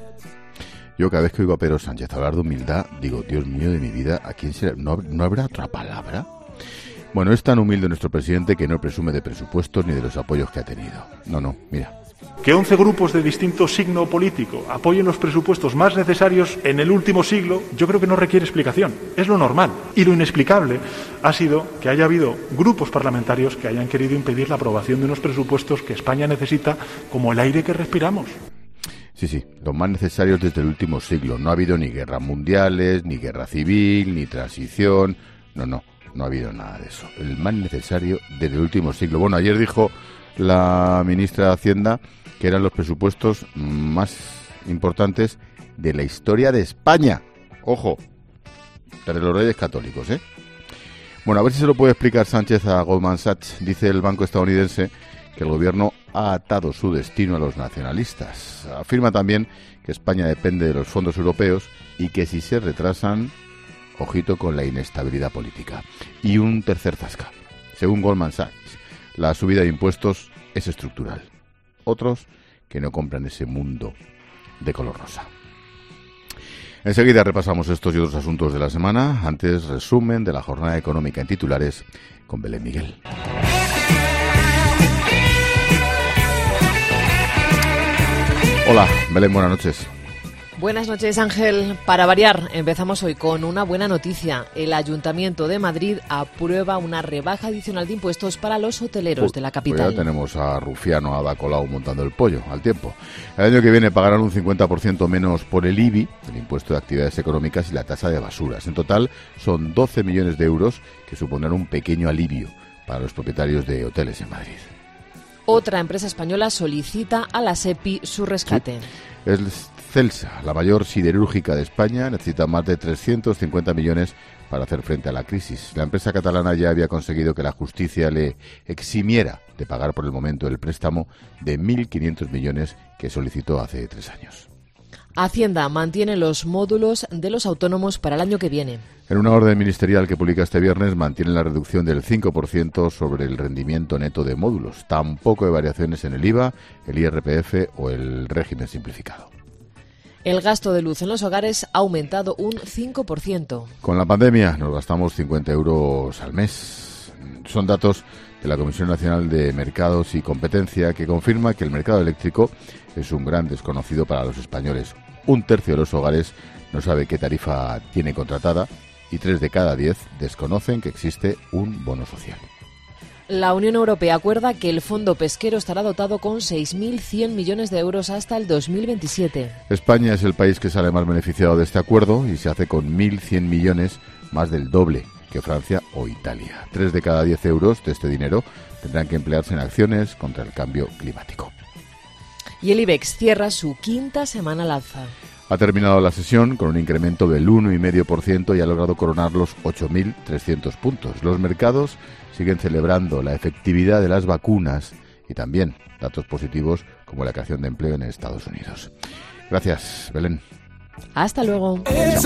Yo cada vez que oigo a Pedro Sánchez hablar de humildad, digo, Dios mío de mi vida, ¿a quién será? ¿No, ¿no habrá otra palabra? Bueno, es tan humilde nuestro presidente que no presume de presupuestos ni de los apoyos que ha tenido. No, no, mira. Que once grupos de distinto signo político apoyen los presupuestos más necesarios en el último siglo, yo creo que no requiere explicación. Es lo normal. Y lo inexplicable ha sido que haya habido grupos parlamentarios que hayan querido impedir la aprobación de unos presupuestos que España necesita como el aire que respiramos. Sí, sí, los más necesarios desde el último siglo. No ha habido ni guerras mundiales, ni guerra civil, ni transición. No, no, no ha habido nada de eso. El más necesario desde el último siglo. Bueno, ayer dijo la ministra de Hacienda que eran los presupuestos más importantes de la historia de España. Ojo, de los Reyes Católicos, ¿eh? Bueno, a ver si se lo puede explicar Sánchez a Goldman Sachs. Dice el banco estadounidense que el gobierno ha atado su destino a los nacionalistas. Afirma también que España depende de los fondos europeos y que si se retrasan, ojito con la inestabilidad política. Y un tercer zasca. Según Goldman Sachs, la subida de impuestos es estructural. Otros que no compran ese mundo de color rosa. Enseguida repasamos estos y otros asuntos de la semana. Antes, resumen de la jornada económica en titulares con Belén Miguel. Hola, Belén, buenas noches. Buenas noches, Ángel. Para variar, empezamos hoy con una buena noticia. El Ayuntamiento de Madrid aprueba una rebaja adicional de impuestos para los hoteleros pues, de la capital. Pues ya tenemos a Rufiano, a Ada Colau montando el pollo al tiempo. El año que viene pagarán un cincuenta por ciento menos por el I B I, el impuesto de actividades económicas, y la tasa de basuras. En total son doce millones de euros que supondrán un pequeño alivio para los propietarios de hoteles en Madrid. Otra empresa española solicita a la SEPI su rescate. Sí. Es Celsa, la mayor siderúrgica de España, necesita más de trescientos cincuenta millones para hacer frente a la crisis. La empresa catalana ya había conseguido que la justicia le eximiera de pagar por el momento el préstamo de mil quinientos millones que solicitó hace tres años. Hacienda mantiene los módulos de los autónomos para el año que viene. En una orden ministerial que publica este viernes, mantiene la reducción del cinco por ciento sobre el rendimiento neto de módulos. Tampoco hay variaciones en el I V A, el I R P F o el régimen simplificado. El gasto de luz en los hogares ha aumentado un cinco por ciento. Con la pandemia nos gastamos cincuenta euros al mes. Son datos de la Comisión Nacional de Mercados y Competencia que confirma que el mercado eléctrico es un gran desconocido para los españoles. Un tercio de los hogares no sabe qué tarifa tiene contratada y tres de cada diez desconocen que existe un bono social. La Unión Europea acuerda que el fondo pesquero estará dotado con seis mil cien millones de euros hasta el dos mil veintisiete. España es el país que sale más beneficiado de este acuerdo y se hace con mil cien millones, más del doble que Francia o Italia. Tres de cada diez euros de este dinero tendrán que emplearse en acciones contra el cambio climático. Y el IBEX cierra su quinta semana al alza. Ha terminado la sesión con un incremento del uno coma cinco por ciento y ha logrado coronar los ocho mil trescientos puntos. Los mercados siguen celebrando la efectividad de las vacunas y también datos positivos como la creación de empleo en Estados Unidos. Gracias, Belén. Hasta luego.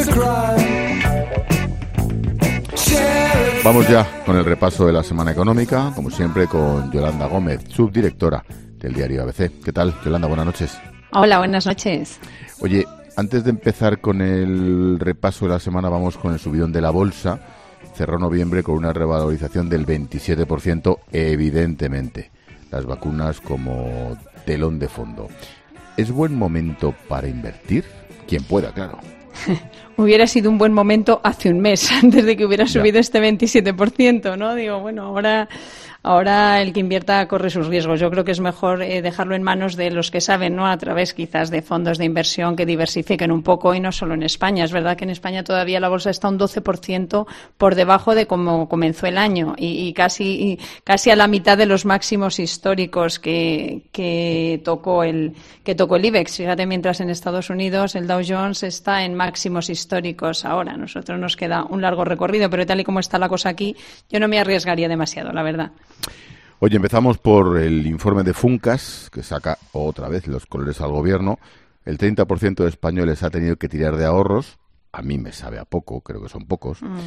Vamos ya con el repaso de la semana económica, como siempre con Yolanda Gómez, subdirectora del diario A B C. ¿Qué tal, Yolanda? Buenas noches. Hola, buenas noches. Oye, antes de empezar con el repaso de la semana, vamos con el subidón de la bolsa. Cerró noviembre con una revalorización del veintisiete por ciento, evidentemente. Las vacunas como telón de fondo. ¿Es buen momento para invertir? Quien pueda, claro. Hubiera sido un buen momento hace un mes, antes de que hubiera subido ya este veintisiete por ciento, ¿no? Digo, bueno, ahora... Ahora el que invierta corre sus riesgos. Yo creo que es mejor eh, dejarlo en manos de los que saben, ¿no? A través quizás de fondos de inversión que diversifiquen un poco y no solo en España. Es verdad que en España todavía la bolsa está un doce por ciento por debajo de cómo comenzó el año y, y casi y casi a la mitad de los máximos históricos que, que tocó el que tocó el IBEX. Fíjate, mientras en Estados Unidos el Dow Jones está en máximos históricos ahora. A nosotros nos queda un largo recorrido, pero tal y como está la cosa aquí, yo no me arriesgaría demasiado, la verdad. Oye, empezamos por el informe de Funcas, que saca otra vez los colores al gobierno. El treinta por ciento de españoles ha tenido que tirar de ahorros. A mí me sabe a poco, creo que son pocos. Mm.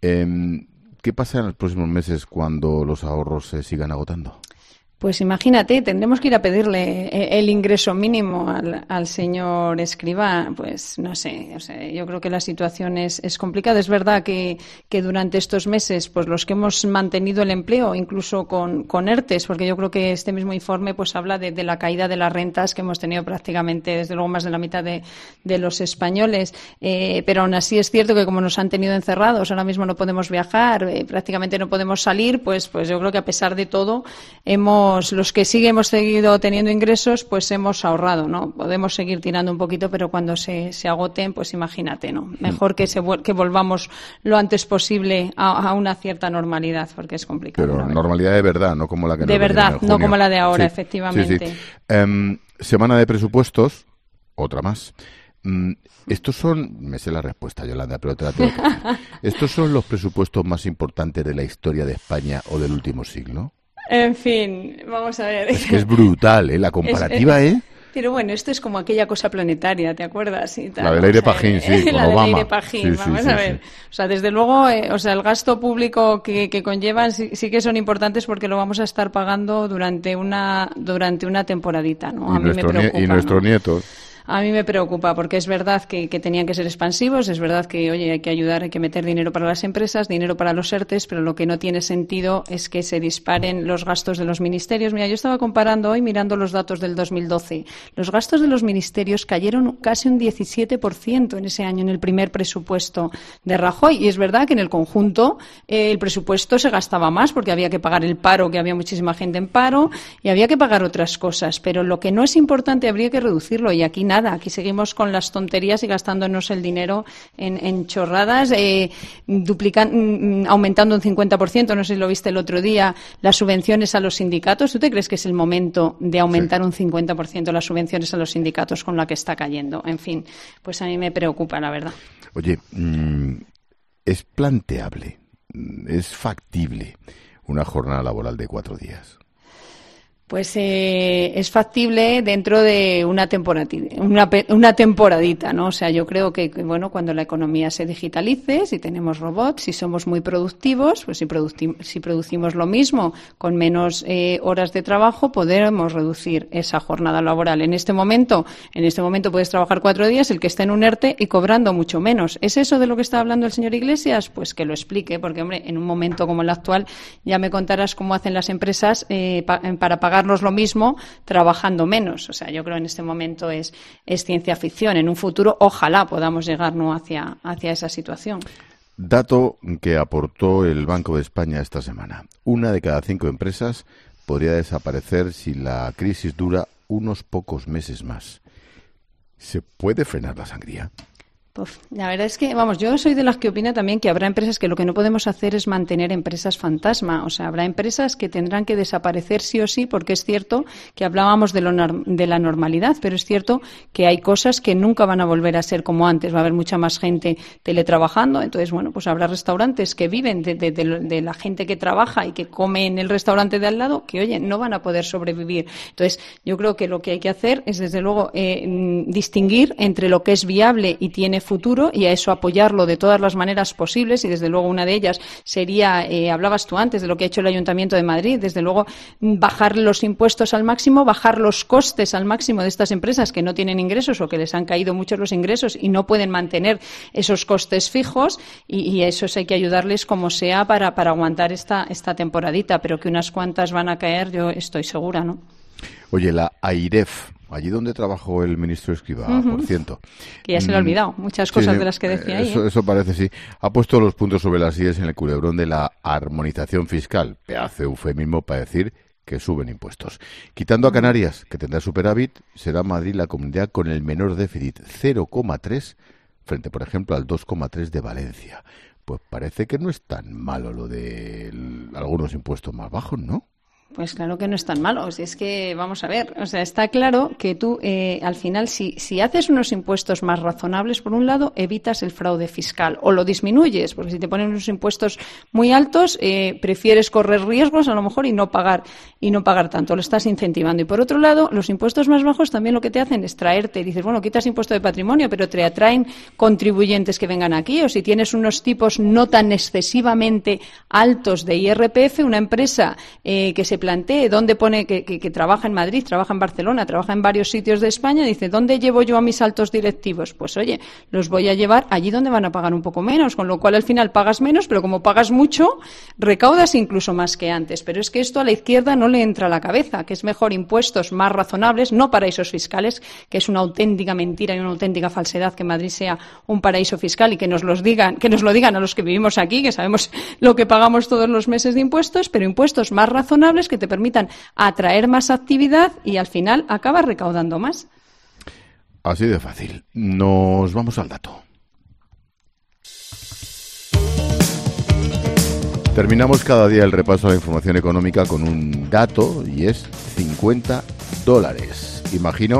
Eh, ¿Qué pasa en los próximos meses cuando los ahorros se sigan agotando? Pues imagínate, tendremos que ir a pedirle el ingreso mínimo al, al señor Escrivá. Pues no sé, o sea, yo creo que la situación es, es complicada. Es verdad que, que durante estos meses, pues los que hemos mantenido el empleo, incluso con, con ERTES, porque yo creo que este mismo informe pues habla de, de la caída de las rentas que hemos tenido prácticamente, desde luego, más de la mitad de, de los españoles. Eh, pero aún así es cierto que como nos han tenido encerrados, ahora mismo no podemos viajar, eh, prácticamente no podemos salir, pues, pues yo creo que a pesar de todo hemos los que sí hemos seguido teniendo ingresos, pues hemos ahorrado, ¿no? Podemos seguir tirando un poquito, pero cuando se, se agoten, pues imagínate, ¿no? Mejor que se que volvamos lo antes posible a, a una cierta normalidad, porque es complicado. Pero ¿no? Normalidad de verdad, no como la que nos de verdad, en junio. No como la de ahora, sí, efectivamente. Sí, sí. Um, semana de presupuestos, otra más. Um, estos son, me sé la respuesta, Yolanda, pero te la tengo que decir. ¿Estos son los presupuestos más importantes de la historia de España o del último siglo? En fin, vamos a ver. Es que es brutal, ¿eh? La comparativa, es, ¿eh? Pero bueno, esto es como aquella cosa planetaria, ¿te acuerdas? Y tal, la del aire pajín, sí, con la Obama. del aire pajín, sí, vamos sí, a sí, ver. Sí. O sea, desde luego, eh, o sea, el gasto público que, que conllevan sí, sí que son importantes porque lo vamos a estar pagando durante una durante una temporadita, ¿no? A y mí me preocupa, y nuestros ¿no? nietos. A mí me preocupa porque es verdad que, que tenían que ser expansivos, es verdad que, oye, hay que ayudar, hay que meter dinero para las empresas, dinero para los ERTES, pero lo que no tiene sentido es que se disparen los gastos de los ministerios. Mira, yo estaba comparando hoy, mirando los datos del dos mil doce. Los gastos de los ministerios cayeron casi un diecisiete por ciento en ese año, en el primer presupuesto de Rajoy. Y es verdad que en el conjunto eh, el presupuesto se gastaba más porque había que pagar el paro, que había muchísima gente en paro, y había que pagar otras cosas. Pero lo que no es importante habría que reducirlo, y aquí nada. Nada, aquí seguimos con las tonterías y gastándonos el dinero en, en chorradas, eh, duplican, aumentando un cincuenta por ciento, no sé si lo viste el otro día, las subvenciones a los sindicatos. ¿Tú te crees que es el momento de aumentar sí. un cincuenta por ciento las subvenciones a los sindicatos con la que está cayendo? En fin, pues a mí me preocupa, la verdad. Oye, ¿es planteable, es factible una jornada laboral de cuatro días? Pues eh, es factible dentro de una temporadita, una, una temporadita, ¿no? O sea, yo creo que, que, bueno, cuando la economía se digitalice, si tenemos robots, si somos muy productivos, pues si, produci- si producimos lo mismo con menos eh, horas de trabajo, podremos reducir esa jornada laboral. En este momento, en este momento puedes trabajar cuatro días, el que está en un ERTE y cobrando mucho menos. ¿Es eso de lo que está hablando el señor Iglesias? Pues que lo explique, porque, hombre, en un momento como el actual, ya me contarás cómo hacen las empresas eh, pa- para pagar lo mismo trabajando menos. O sea, yo creo que en este momento es, es ciencia ficción. En un futuro, ojalá podamos llegar, ¿no?, hacia, hacia esa situación. Dato que aportó el Banco de España esta semana. Una de cada cinco empresas podría desaparecer si la crisis dura unos pocos meses más. ¿Se puede frenar la sangría? Uf, la verdad es que, vamos, yo soy de las que opina también que habrá empresas que lo que no podemos hacer es mantener empresas fantasma. O sea, habrá empresas que tendrán que desaparecer sí o sí, porque es cierto que hablábamos de, lo, de la normalidad, pero es cierto que hay cosas que nunca van a volver a ser como antes. Va a haber mucha más gente teletrabajando. Entonces, bueno, pues habrá restaurantes que viven de, de, de, de la gente que trabaja y que come en el restaurante de al lado, que, oye, no van a poder sobrevivir. Entonces, yo creo que lo que hay que hacer es, desde luego, eh, distinguir entre lo que es viable y tiene futuro, y a eso apoyarlo de todas las maneras posibles, y desde luego una de ellas sería, eh, hablabas tú antes de lo que ha hecho el Ayuntamiento de Madrid, desde luego bajar los impuestos al máximo, bajar los costes al máximo de estas empresas que no tienen ingresos o que les han caído muchos los ingresos y no pueden mantener esos costes fijos, y, y a eso hay que ayudarles como sea para, para aguantar esta, esta temporadita, pero que unas cuantas van a caer, yo estoy segura, ¿no? Oye, la AIREF, allí donde trabajó el ministro Escrivá, uh-huh. por cierto. Que ya se le ha olvidado muchas cosas sí, de las que decía eso, ahí. ¿eh? Eso parece, sí. Ha puesto los puntos sobre las íes en el culebrón de la armonización fiscal. Pedazo eufemismo para decir que suben impuestos. Quitando a Canarias, que tendrá superávit, será Madrid la comunidad con el menor déficit, cero coma tres, frente, por ejemplo, al dos coma tres de Valencia. Pues parece que no es tan malo lo de algunos impuestos más bajos, ¿no? Pues claro que no es tan malo. Es que, vamos a ver, o sea, está claro que tú, eh, al final, si, si haces unos impuestos más razonables, por un lado, evitas el fraude fiscal o lo disminuyes, porque si te ponen unos impuestos muy altos, eh, prefieres correr riesgos a lo mejor y no pagar y no pagar tanto, lo estás incentivando. Y por otro lado, los impuestos más bajos también lo que te hacen es traerte, dices, bueno, quitas impuesto de patrimonio, pero te atraen contribuyentes que vengan aquí, o si tienes unos tipos no tan excesivamente altos de I R P F, una empresa eh, que se plantee dónde pone que, que, que trabaja en Madrid, trabaja en Barcelona, trabaja en varios sitios de España, dice, ¿dónde llevo yo a mis altos directivos? Pues oye, los voy a llevar allí donde van a pagar un poco menos, con lo cual al final pagas menos, pero como pagas mucho, recaudas incluso más que antes. Pero es que esto a la izquierda no le entra a la cabeza, que es mejor impuestos más razonables, no paraísos fiscales, que es una auténtica mentira y una auténtica falsedad que Madrid sea un paraíso fiscal, y que nos los digan, que nos lo digan a los que vivimos aquí, que sabemos lo que pagamos todos los meses de impuestos, pero impuestos más razonables que te permitan atraer más actividad y al final acabas recaudando más. Así de fácil. Nos vamos al dato. Terminamos cada día el repaso a la información económica con un dato, y es cincuenta dólares. Imagino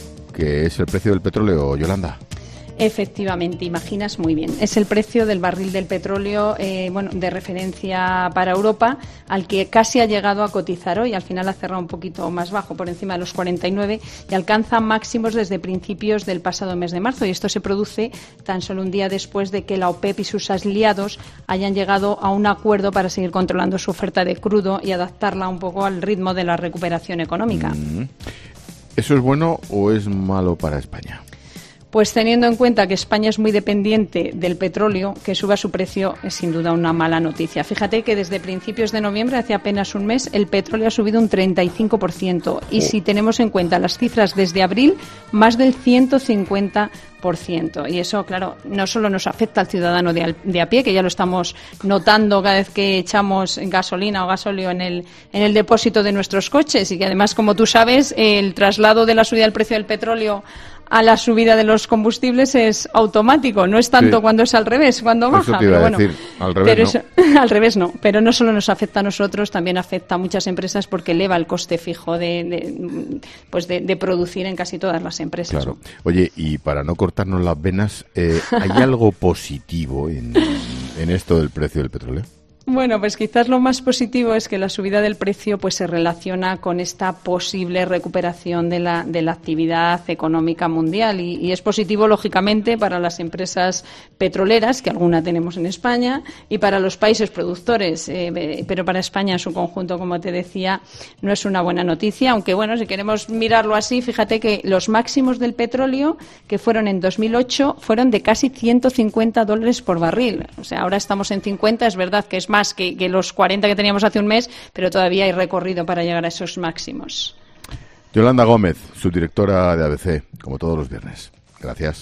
que es el precio del petróleo, Yolanda. Efectivamente, imaginas muy bien. Es el precio del barril del petróleo, eh, bueno, de referencia para Europa, al que casi ha llegado a cotizar hoy. Al final ha cerrado un poquito más bajo, por encima de los cuarenta y nueve, y alcanza máximos desde principios del pasado mes de marzo. Y esto se produce tan solo un día después de que la OPEP y sus aliados hayan llegado a un acuerdo para seguir controlando su oferta de crudo y adaptarla un poco al ritmo de la recuperación económica. Mm. ¿Eso es bueno o es malo para España? Pues teniendo en cuenta que España es muy dependiente del petróleo, que suba su precio es sin duda una mala noticia. Fíjate que desde principios de noviembre, hace apenas un mes, el petróleo ha subido un treinta y cinco por ciento. Y si tenemos en cuenta las cifras desde abril, más del ciento cincuenta por ciento. Y eso, claro, no solo nos afecta al ciudadano de, al, de a pie, que ya lo estamos notando cada vez que echamos gasolina o gasóleo en el, en el depósito de nuestros coches, y que además, como tú sabes, el traslado de la subida del precio del petróleo a la subida de los combustibles es automático, no es tanto sí. cuando es al revés, cuando baja. Eso te iba pero a bueno, decir, al revés pero no. Eso, al revés no, pero no solo nos afecta a nosotros, también afecta a muchas empresas porque eleva el coste fijo de, de, pues de, de producir en casi todas las empresas. Claro. Oye, y para no cortarnos las venas, eh, ¿hay algo positivo en, en esto del precio del petróleo? Bueno, pues quizás lo más positivo es que la subida del precio pues se relaciona con esta posible recuperación de la, de la actividad económica mundial, y, y es positivo, lógicamente, para las empresas petroleras, que alguna tenemos en España, y para los países productores, eh, pero para España en su conjunto, como te decía, no es una buena noticia, aunque bueno, si queremos mirarlo así, fíjate que los máximos del petróleo, que fueron en dos mil ocho, fueron de casi ciento cincuenta dólares por barril. O sea, ahora estamos en cincuenta, es verdad que es más más que, que los cuarenta que teníamos hace un mes, pero todavía hay recorrido para llegar a esos máximos. Yolanda Gómez, subdirectora de A B C, como todos los viernes. Gracias.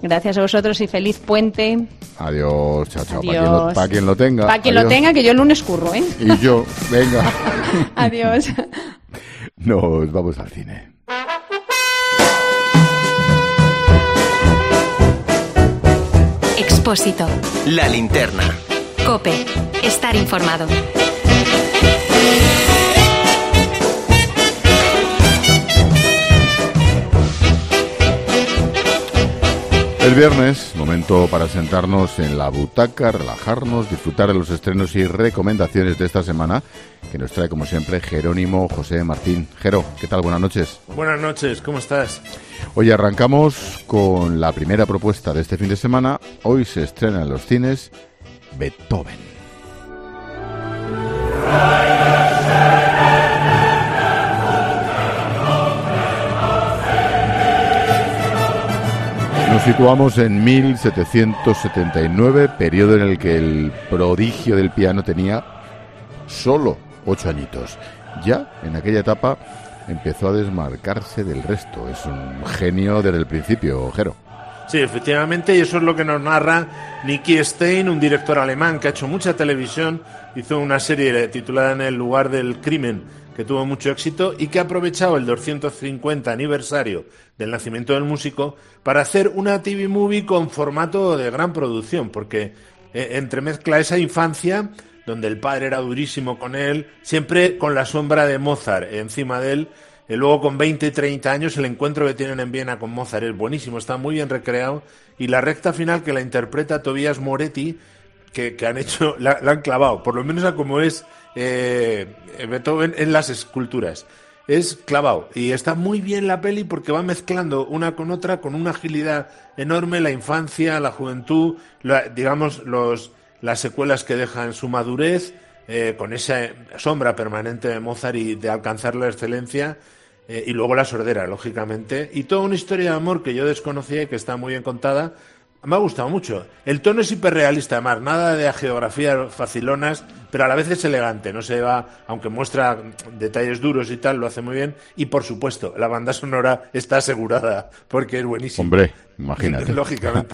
Gracias a vosotros y feliz puente. Adiós, chao, chao. Adiós. Para quien lo, pa quien lo tenga. Para quien Adiós. lo tenga, que yo el lunes curro, ¿eh? Y yo, venga. Adiós. Nos vamos al cine. Expósito. La linterna. COPE. Estar informado. El viernes, momento para sentarnos en la butaca, relajarnos, disfrutar de los estrenos y recomendaciones de esta semana, que nos trae como siempre Jerónimo José Martín. Jero, ¿qué tal? Buenas noches. Buenas noches, ¿cómo estás? Hoy arrancamos con la primera propuesta de este fin de semana. Hoy se estrena en los cines Beethoven. Nos situamos en mil setecientos setenta y nueve, periodo en el que el prodigio del piano tenía solo ocho añitos. Ya en aquella etapa empezó a desmarcarse del resto. Es un genio desde el principio, Jero. Sí, efectivamente, y eso es lo que nos narra Nicky Stein, un director alemán que ha hecho mucha televisión, hizo una serie titulada En el lugar del crimen, que tuvo mucho éxito y que ha aprovechado el doscientos cincuenta aniversario del nacimiento del músico para hacer una T V movie con formato de gran producción, porque eh, entremezcla esa infancia donde el padre era durísimo con él, siempre con la sombra de Mozart encima de él. Y luego con veinte y treinta años el encuentro que tienen en Viena con Mozart es buenísimo, está muy bien recreado, y la recta final que la interpreta Tobias Moretti, que, que han hecho, la, la han clavado, por lo menos a como es eh, Beethoven en las esculturas. Es clavado y está muy bien la peli porque va mezclando una con otra con una agilidad enorme, la infancia, la juventud, la, digamos los, las secuelas que deja en su madurez, eh, con esa sombra permanente de Mozart y de alcanzar la excelencia, eh, y luego la sordera, lógicamente, y toda una historia de amor que yo desconocía y que está muy bien contada. Me ha gustado mucho. El tono es hiperrealista, además, nada de geografías facilonas, pero a la vez es elegante, no se va, aunque muestra detalles duros y tal, lo hace muy bien. Y por supuesto, la banda sonora está asegurada, porque es buenísima. Hombre, imagínate. Lógicamente.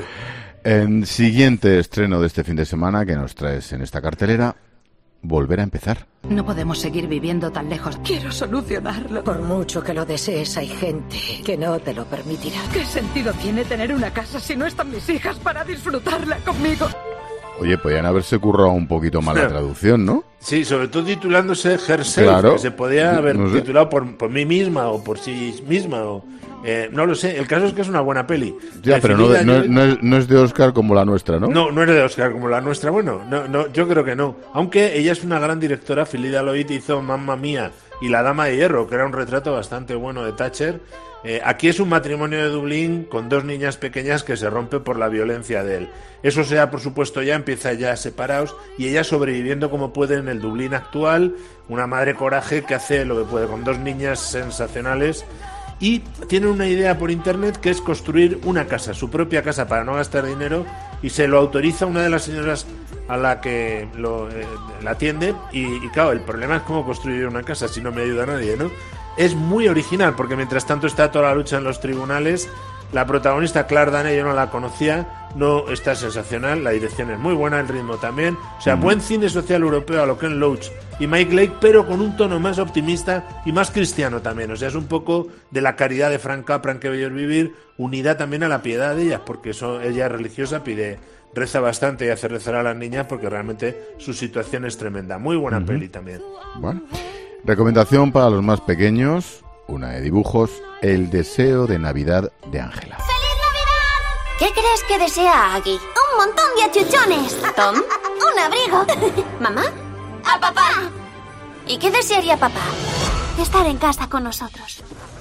En siguiente estreno de este fin de semana que nos traes en esta cartelera, Volver a empezar. No podemos seguir viviendo tan lejos. Quiero solucionarlo. Por mucho que lo desees, hay gente que no te lo permitirá. ¿Qué sentido tiene tener una casa si no están mis hijas para disfrutarla conmigo? Oye, podían haberse currado un poquito más la traducción, ¿no? Sí, sobre todo titulándose Herself, Claro. que se podía haber No sé. titulado por, por mí misma o por sí misma. O, eh, no lo sé, el caso es que es una buena peli. Ya, pero no, Decidida, no, yo- no es, no es de Oscar como la nuestra, ¿no? No, no es de Oscar como la nuestra. Bueno, no, no, yo creo que no. Aunque ella es una gran directora. Philida Lloyd hizo Mamma Mía y La Dama de Hierro, que era un retrato bastante bueno de Thatcher. Eh, aquí es un matrimonio de Dublín con dos niñas pequeñas que se rompe por la violencia de él. Eso sea, por supuesto, ya empieza ya separados y ella sobreviviendo como puede en el Dublín actual. Una madre coraje que hace lo que puede con dos niñas sensacionales. Y tiene una idea por internet que es construir una casa, su propia casa, para no gastar dinero, y se lo autoriza una de las señoras a la que lo, eh, la atiende. Y, y claro, el problema es cómo construir una casa si no me ayuda nadie, ¿no? Es muy original porque mientras tanto está toda la lucha en los tribunales. La protagonista, Claire Danes, yo no la conocía, no está sensacional, la dirección es muy buena, el ritmo también. O sea, Mm. buen cine social europeo a lo Ken Loach y Mike Lake, pero con un tono más optimista y más cristiano también. O sea, es un poco de la caridad de Frank Capra en Que Bello es Vivir, unida también a la piedad de ellas, porque eso, ella es religiosa, pide, reza bastante y hace rezar a las niñas porque realmente su situación es tremenda. Muy buena Ujú. peli también. Bueno, recomendación para los más pequeños, una de dibujos, El deseo de Navidad de Ángela. ¿Qué crees que desea Aggie? Un montón de achuchones. Tom, un abrigo. ¿Mamá? A papá. ¿Y qué desearía papá? Estar en casa con nosotros.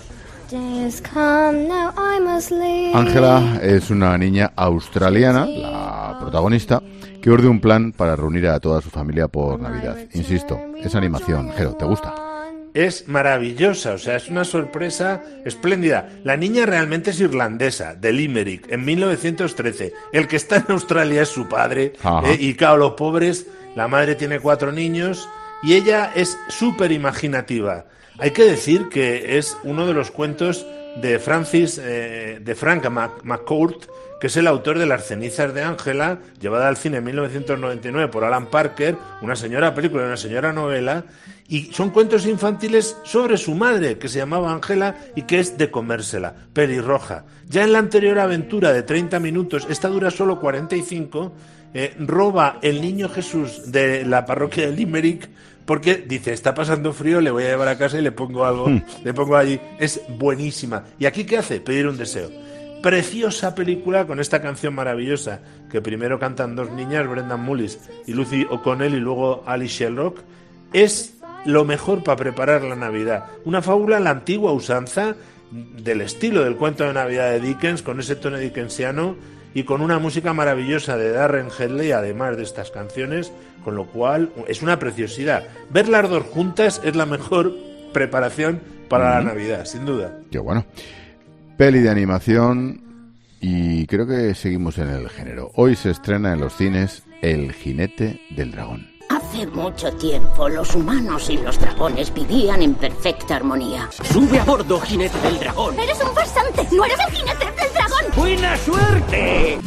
Ángela es una niña australiana, la protagonista, que urde un plan para reunir a toda su familia por Navidad. Insisto, esa animación, Jero, ¿te gusta? Es maravillosa, o sea, es una sorpresa espléndida. La niña realmente es irlandesa, de Limerick, en mil novecientos trece. El que está en Australia es su padre, Ajá. eh, y claro, los pobres, la madre tiene cuatro niños, y ella es súper imaginativa. Hay que decir que es uno de los cuentos de Francis, eh, de Frank Mac- McCourt, que es el autor de Las cenizas de Ángela, llevada al cine en mil novecientos noventa y nueve por Alan Parker, una señora película y una señora novela, y son cuentos infantiles sobre su madre, que se llamaba Ángela y que es de comérsela, pelirroja. Ya en la anterior aventura de treinta minutos, esta dura solo cuarenta y cinco, eh, roba el niño Jesús de la parroquia de Limerick, porque dice, está pasando frío, le voy a llevar a casa y le pongo algo, mm. le pongo allí. Es buenísima. ¿Y aquí qué hace? Pedir un deseo. Preciosa película con esta canción maravillosa que primero cantan dos niñas, Brendan Mullis y Lucy O'Connell, y luego Ali Sherlock. Es lo mejor para preparar la Navidad. Una fábula a la antigua usanza, del estilo del cuento de Navidad de Dickens, con ese tono dickensiano y con una música maravillosa de Darren Hedley, además de estas canciones, con lo cual es una preciosidad. Ver las dos juntas es la mejor preparación para uh-huh. la Navidad, sin duda. Qué bueno. Peli de animación, y creo que seguimos en el género. Hoy se estrena en los cines El jinete del dragón. Hace mucho tiempo los humanos y los dragones vivían en perfecta armonía. ¡Sube a bordo, jinete del dragón! ¡Eres un farsante! ¡No eres el jinete del dragón! ¡Buena suerte!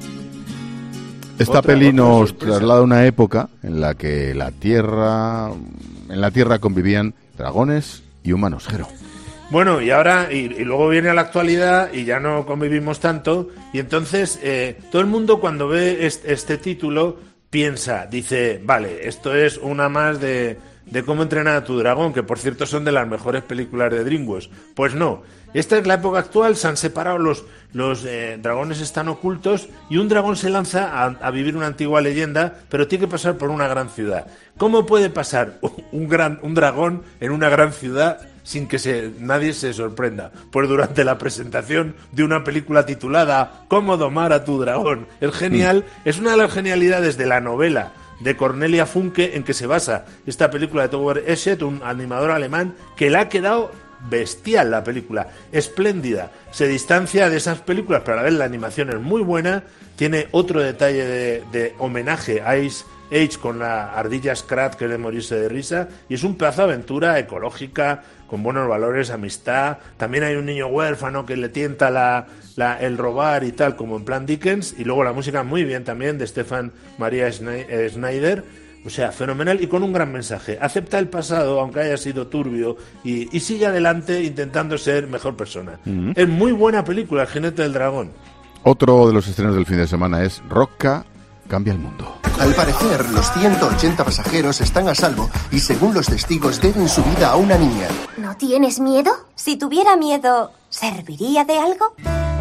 Esta Otra, peli otra nos sorpresa. traslada a una época en la que la Tierra, en la Tierra convivían dragones y humanos, Jero. Bueno, y ahora, y, y luego viene a la actualidad y ya no convivimos tanto, y entonces eh, todo el mundo cuando ve este, este título piensa, dice, vale, esto es una más de, de Cómo entrenar a tu dragón, que por cierto son de las mejores películas de DreamWorks. Pues no, esta es la época actual, se han separado los, los eh, dragones están ocultos y un dragón se lanza a, a vivir una antigua leyenda, pero tiene que pasar por una gran ciudad. ¿Cómo puede pasar un, gran, un dragón en una gran ciudad sin que se, nadie se sorprenda? Pues durante la presentación de una película titulada Cómo domar a tu dragón. Es genial, mm. es una de las genialidades de la novela de Cornelia Funke en que se basa esta película de Tower Eschet, un animador alemán que le ha quedado bestial la película, espléndida. Se distancia de esas películas, pero a la vez la animación es muy buena. Tiene otro detalle de, de homenaje a Ice Age con la ardilla Scrat, que es de morirse de risa, y es un pedazo de aventura ecológica con buenos valores, amistad. También hay un niño huérfano que le tienta la, la, el robar y tal, como en plan Dickens, y luego la música muy bien también de Stefan Maria Schneider. O sea, fenomenal y con un gran mensaje. Acepta el pasado, aunque haya sido turbio, y, y sigue adelante intentando ser mejor persona. Mm-hmm. Es muy buena película, El jinete del dragón. Otro de los estrenos del fin de semana es Rocca cambia el mundo. Al parecer, los ciento ochenta pasajeros están a salvo y, según los testigos, deben su vida a una niña. ¿No tienes miedo? Si tuviera miedo, ¿serviría de algo?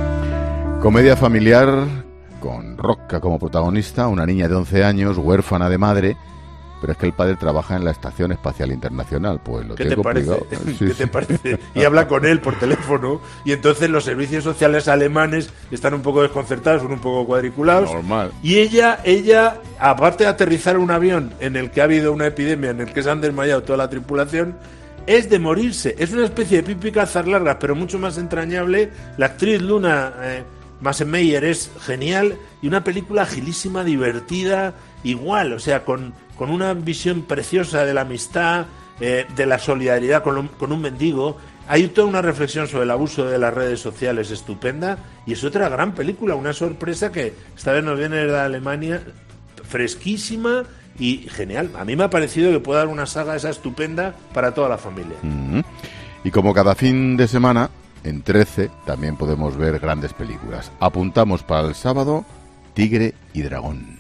Comedia familiar con Rocca como protagonista, una niña de once años, huérfana de madre, pero es que el padre trabaja en la Estación Espacial Internacional. Pues lo ¿Qué tiene te parece? complicado. Sí, ¿Qué sí. te parece? Y habla con él por teléfono, y entonces los servicios sociales alemanes están un poco desconcertados, son un poco cuadriculados. Normal. Y ella, ella, aparte de aterrizar un avión en el que ha habido una epidemia, en el que se han desmayado toda la tripulación, es de morirse. Es una especie de pipi calzas largas, pero mucho más entrañable. La actriz Luna eh, Massenmeyer es genial, y una película agilísima, divertida, igual, o sea, con, con una visión preciosa de la amistad, eh, de la solidaridad con, lo, con un mendigo. Hay toda una reflexión sobre el abuso de las redes sociales estupenda, y es otra gran película, una sorpresa que esta vez nos viene de Alemania, fresquísima y genial. A mí me ha parecido que puede dar una saga esa estupenda para toda la familia. Mm-hmm. Y como cada fin de semana, en trece también podemos ver grandes películas. Apuntamos para el sábado Tigre y Dragón.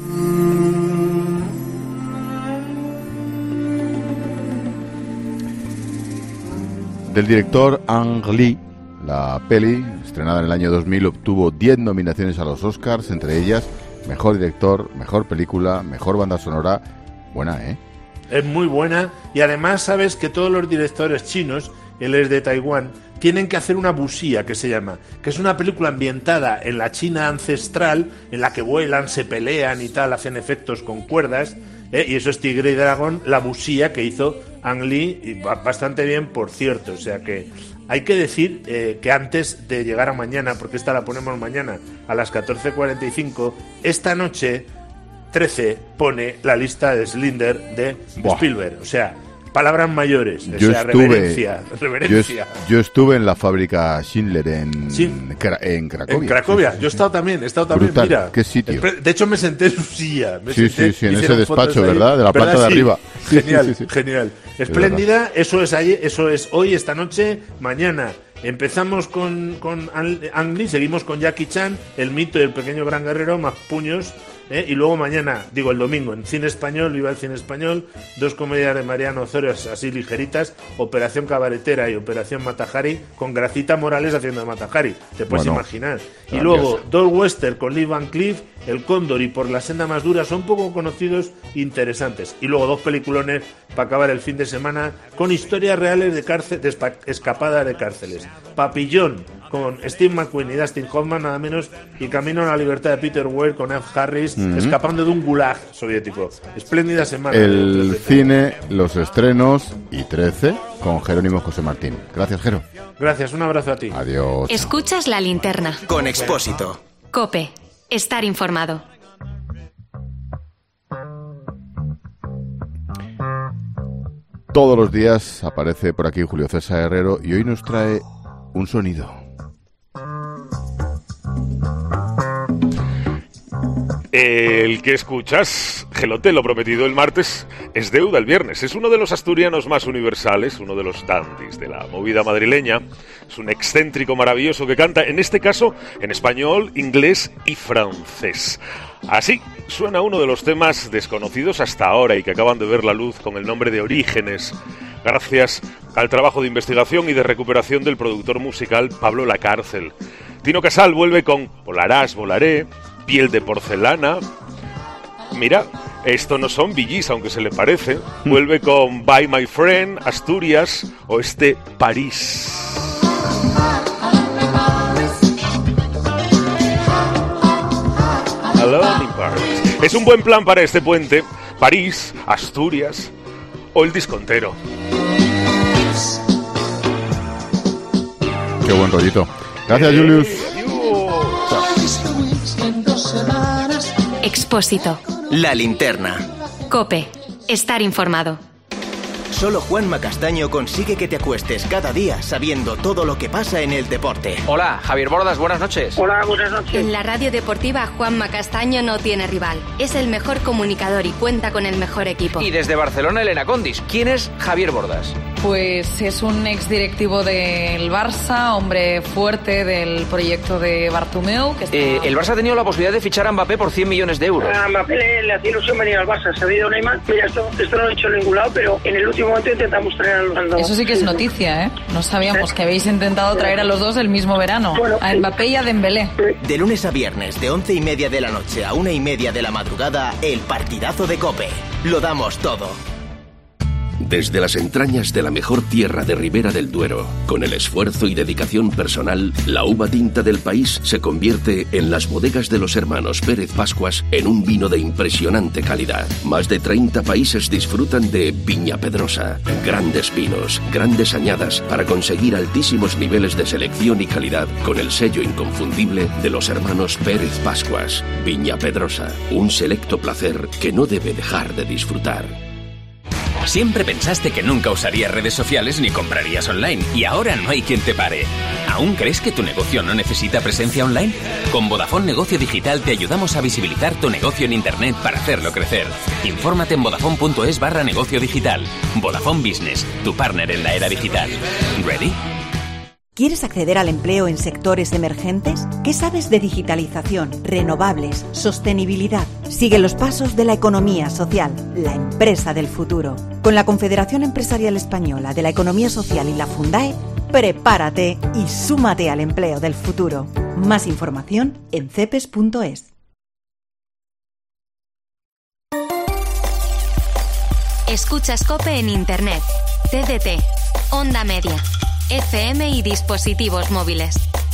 Del director Ang Lee, la peli, estrenada en el año dos mil, obtuvo diez nominaciones a los Oscars, entre ellas Mejor Director, Mejor Película, Mejor Banda Sonora. Buena, ¿eh? Es muy buena, y además sabes que todos los directores chinos, él es de Taiwán, tienen que hacer una Wuxia, que se llama, que es una película ambientada en la China ancestral, en la que vuelan, se pelean y tal, hacen efectos con cuerdas, ¿eh? Y eso es Tigre y Dragón, la Wuxia que hizo Ang Lee, y bastante bien, por cierto. O sea que hay que decir eh, que antes de llegar a mañana, porque esta la ponemos mañana a las catorce cuarenta y cinco, esta noche trece pone la lista de Slender de Buah. Spielberg. O sea, palabras mayores. O yo sea, estuve, reverencia. reverencia. Yo, yo estuve en la fábrica Schindler en, sí. en Cracovia. En Cracovia, sí, sí, yo he estado también, he estado también, Brutal. mira. ¿Qué sitio? De hecho, me senté en su silla. Me sí, senté, sí, sí, en ese despacho, ¿verdad? De la planta ¿verdad? de Sí. arriba. Genial, sí, sí, sí. genial. Espléndida, eso es, ayer, eso es hoy, esta noche, mañana. Empezamos con, con Ang Lee, seguimos con Jackie Chan, el mito del pequeño gran guerrero, más puños, ¿eh? Y luego mañana, digo el domingo, en Cine Español, viva el Cine Español, dos comedias de Mariano Osorio así ligeritas, Operación Cabaretera y Operación Matajari, con Gracita Morales haciendo de Matajari, te puedes bueno, imaginar. Y luego dos western con Lee Van Cleef, El Cóndor y Por la senda más dura, son poco conocidos, interesantes. Y luego dos peliculones para acabar el fin de semana con historias reales de, cárcel, de escapada de cárceles. Papillón con Steve McQueen y Dustin Hoffman, nada menos, y Camino a la libertad de Peter Weir con Ed Harris, mm-hmm. escapando de un gulag soviético. Espléndida semana. El cine, los estrenos y trece con Jerónimo José Martín. Gracias, Jero. Gracias, un abrazo a ti. Adiós. Escuchas La Linterna. Con Expósito. COPE. Estar informado. Todos los días aparece por aquí Julio César Herrero y hoy nos trae un sonido. El que escuchas, Gelote, lo prometido el martes, es deuda el viernes. Es uno de los asturianos más universales, uno de los dandis de la movida madrileña. Es un excéntrico maravilloso que canta, en este caso, en español, inglés y francés. Así suena uno de los temas desconocidos hasta ahora y que acaban de ver la luz con el nombre de Orígenes, gracias al trabajo de investigación y de recuperación del productor musical Pablo Lacárcel. Tino Casal vuelve con Volarás, volaré, Piel de porcelana. Mira, esto no son Bee Gees, aunque se le parece. Vuelve con Bye My Friend, Asturias o este París. Alone in Paris. Es un buen plan para este puente. París, Asturias o el discontero. Qué buen rollito. Gracias, eh, Julius. Expósito. La Linterna. COPE. Estar informado. Solo Juanma Castaño consigue que te acuestes cada día sabiendo todo lo que pasa en el deporte. Hola, Javier Bordas, buenas noches. Hola, buenas noches. En la radio deportiva, Juanma Castaño no tiene rival. Es el mejor comunicador y cuenta con el mejor equipo. Y desde Barcelona, Elena Condis. ¿Quién es Javier Bordas? Pues es un exdirectivo del Barça, hombre fuerte del proyecto de Bartomeu. Que está... eh, el Barça ha tenido la posibilidad de fichar a Mbappé por cien millones de euros. A Mbappé le, le hacía ilusión venir al Barça. Se ha habido Neymar. Mira, esto, esto no lo he hecho en ningún lado, pero en el último momento intentamos traer a los dos. Eso sí que es noticia, ¿eh? No sabíamos que habéis intentado traer a los dos el mismo verano. Bueno, a Mbappé y a Dembélé. De lunes a viernes, de once y media de la noche a una y media de la madrugada, el partidazo de COPE. Lo damos todo. Desde las entrañas de la mejor tierra de Ribera del Duero, con el esfuerzo y dedicación personal, la uva tinta del país se convierte en las bodegas de los hermanos Pérez Pascuas en un vino de impresionante calidad. Más de treinta países disfrutan de Viña Pedrosa. Grandes vinos, grandes añadas para conseguir altísimos niveles de selección y calidad con el sello inconfundible de los hermanos Pérez Pascuas. Viña Pedrosa, un selecto placer que no debe dejar de disfrutar. Siempre pensaste que nunca usarías redes sociales ni comprarías online y ahora no hay quien te pare. ¿Aún crees que tu negocio no necesita presencia online? Con Vodafone Negocio Digital te ayudamos a visibilizar tu negocio en Internet para hacerlo crecer. Infórmate en vodafone.es barra negocio digital. Vodafone Business, tu partner en la era digital. ¿Ready? ¿Quieres acceder al empleo en sectores emergentes? ¿Qué sabes de digitalización, renovables, sostenibilidad? Sigue los pasos de la economía social, la empresa del futuro. Con la Confederación Empresarial Española de la Economía Social y la Fundae, prepárate y súmate al empleo del futuro. Más información en cepes punto es. Escuchas COPE en Internet, T D T, Onda Media, F M y dispositivos móviles.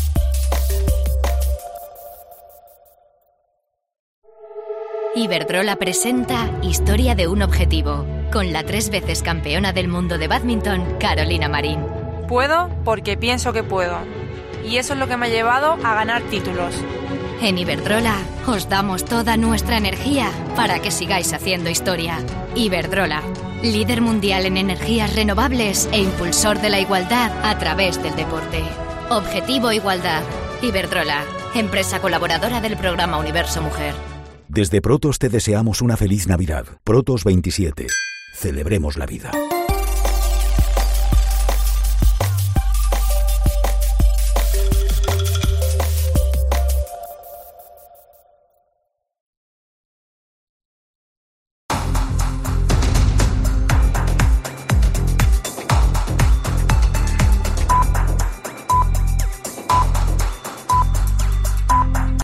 Iberdrola presenta Historia de un objetivo, con la tres veces campeona del mundo de bádminton, Carolina Marín. Puedo porque pienso que puedo. Y eso es lo que me ha llevado a ganar títulos. En Iberdrola os damos toda nuestra energía para que sigáis haciendo historia. Iberdrola, líder mundial en energías renovables e impulsor de la igualdad a través del deporte. Objetivo Igualdad. Iberdrola, empresa colaboradora del programa Universo Mujer. Desde Protos te deseamos una feliz Navidad. Protos veintisiete. Celebremos la vida.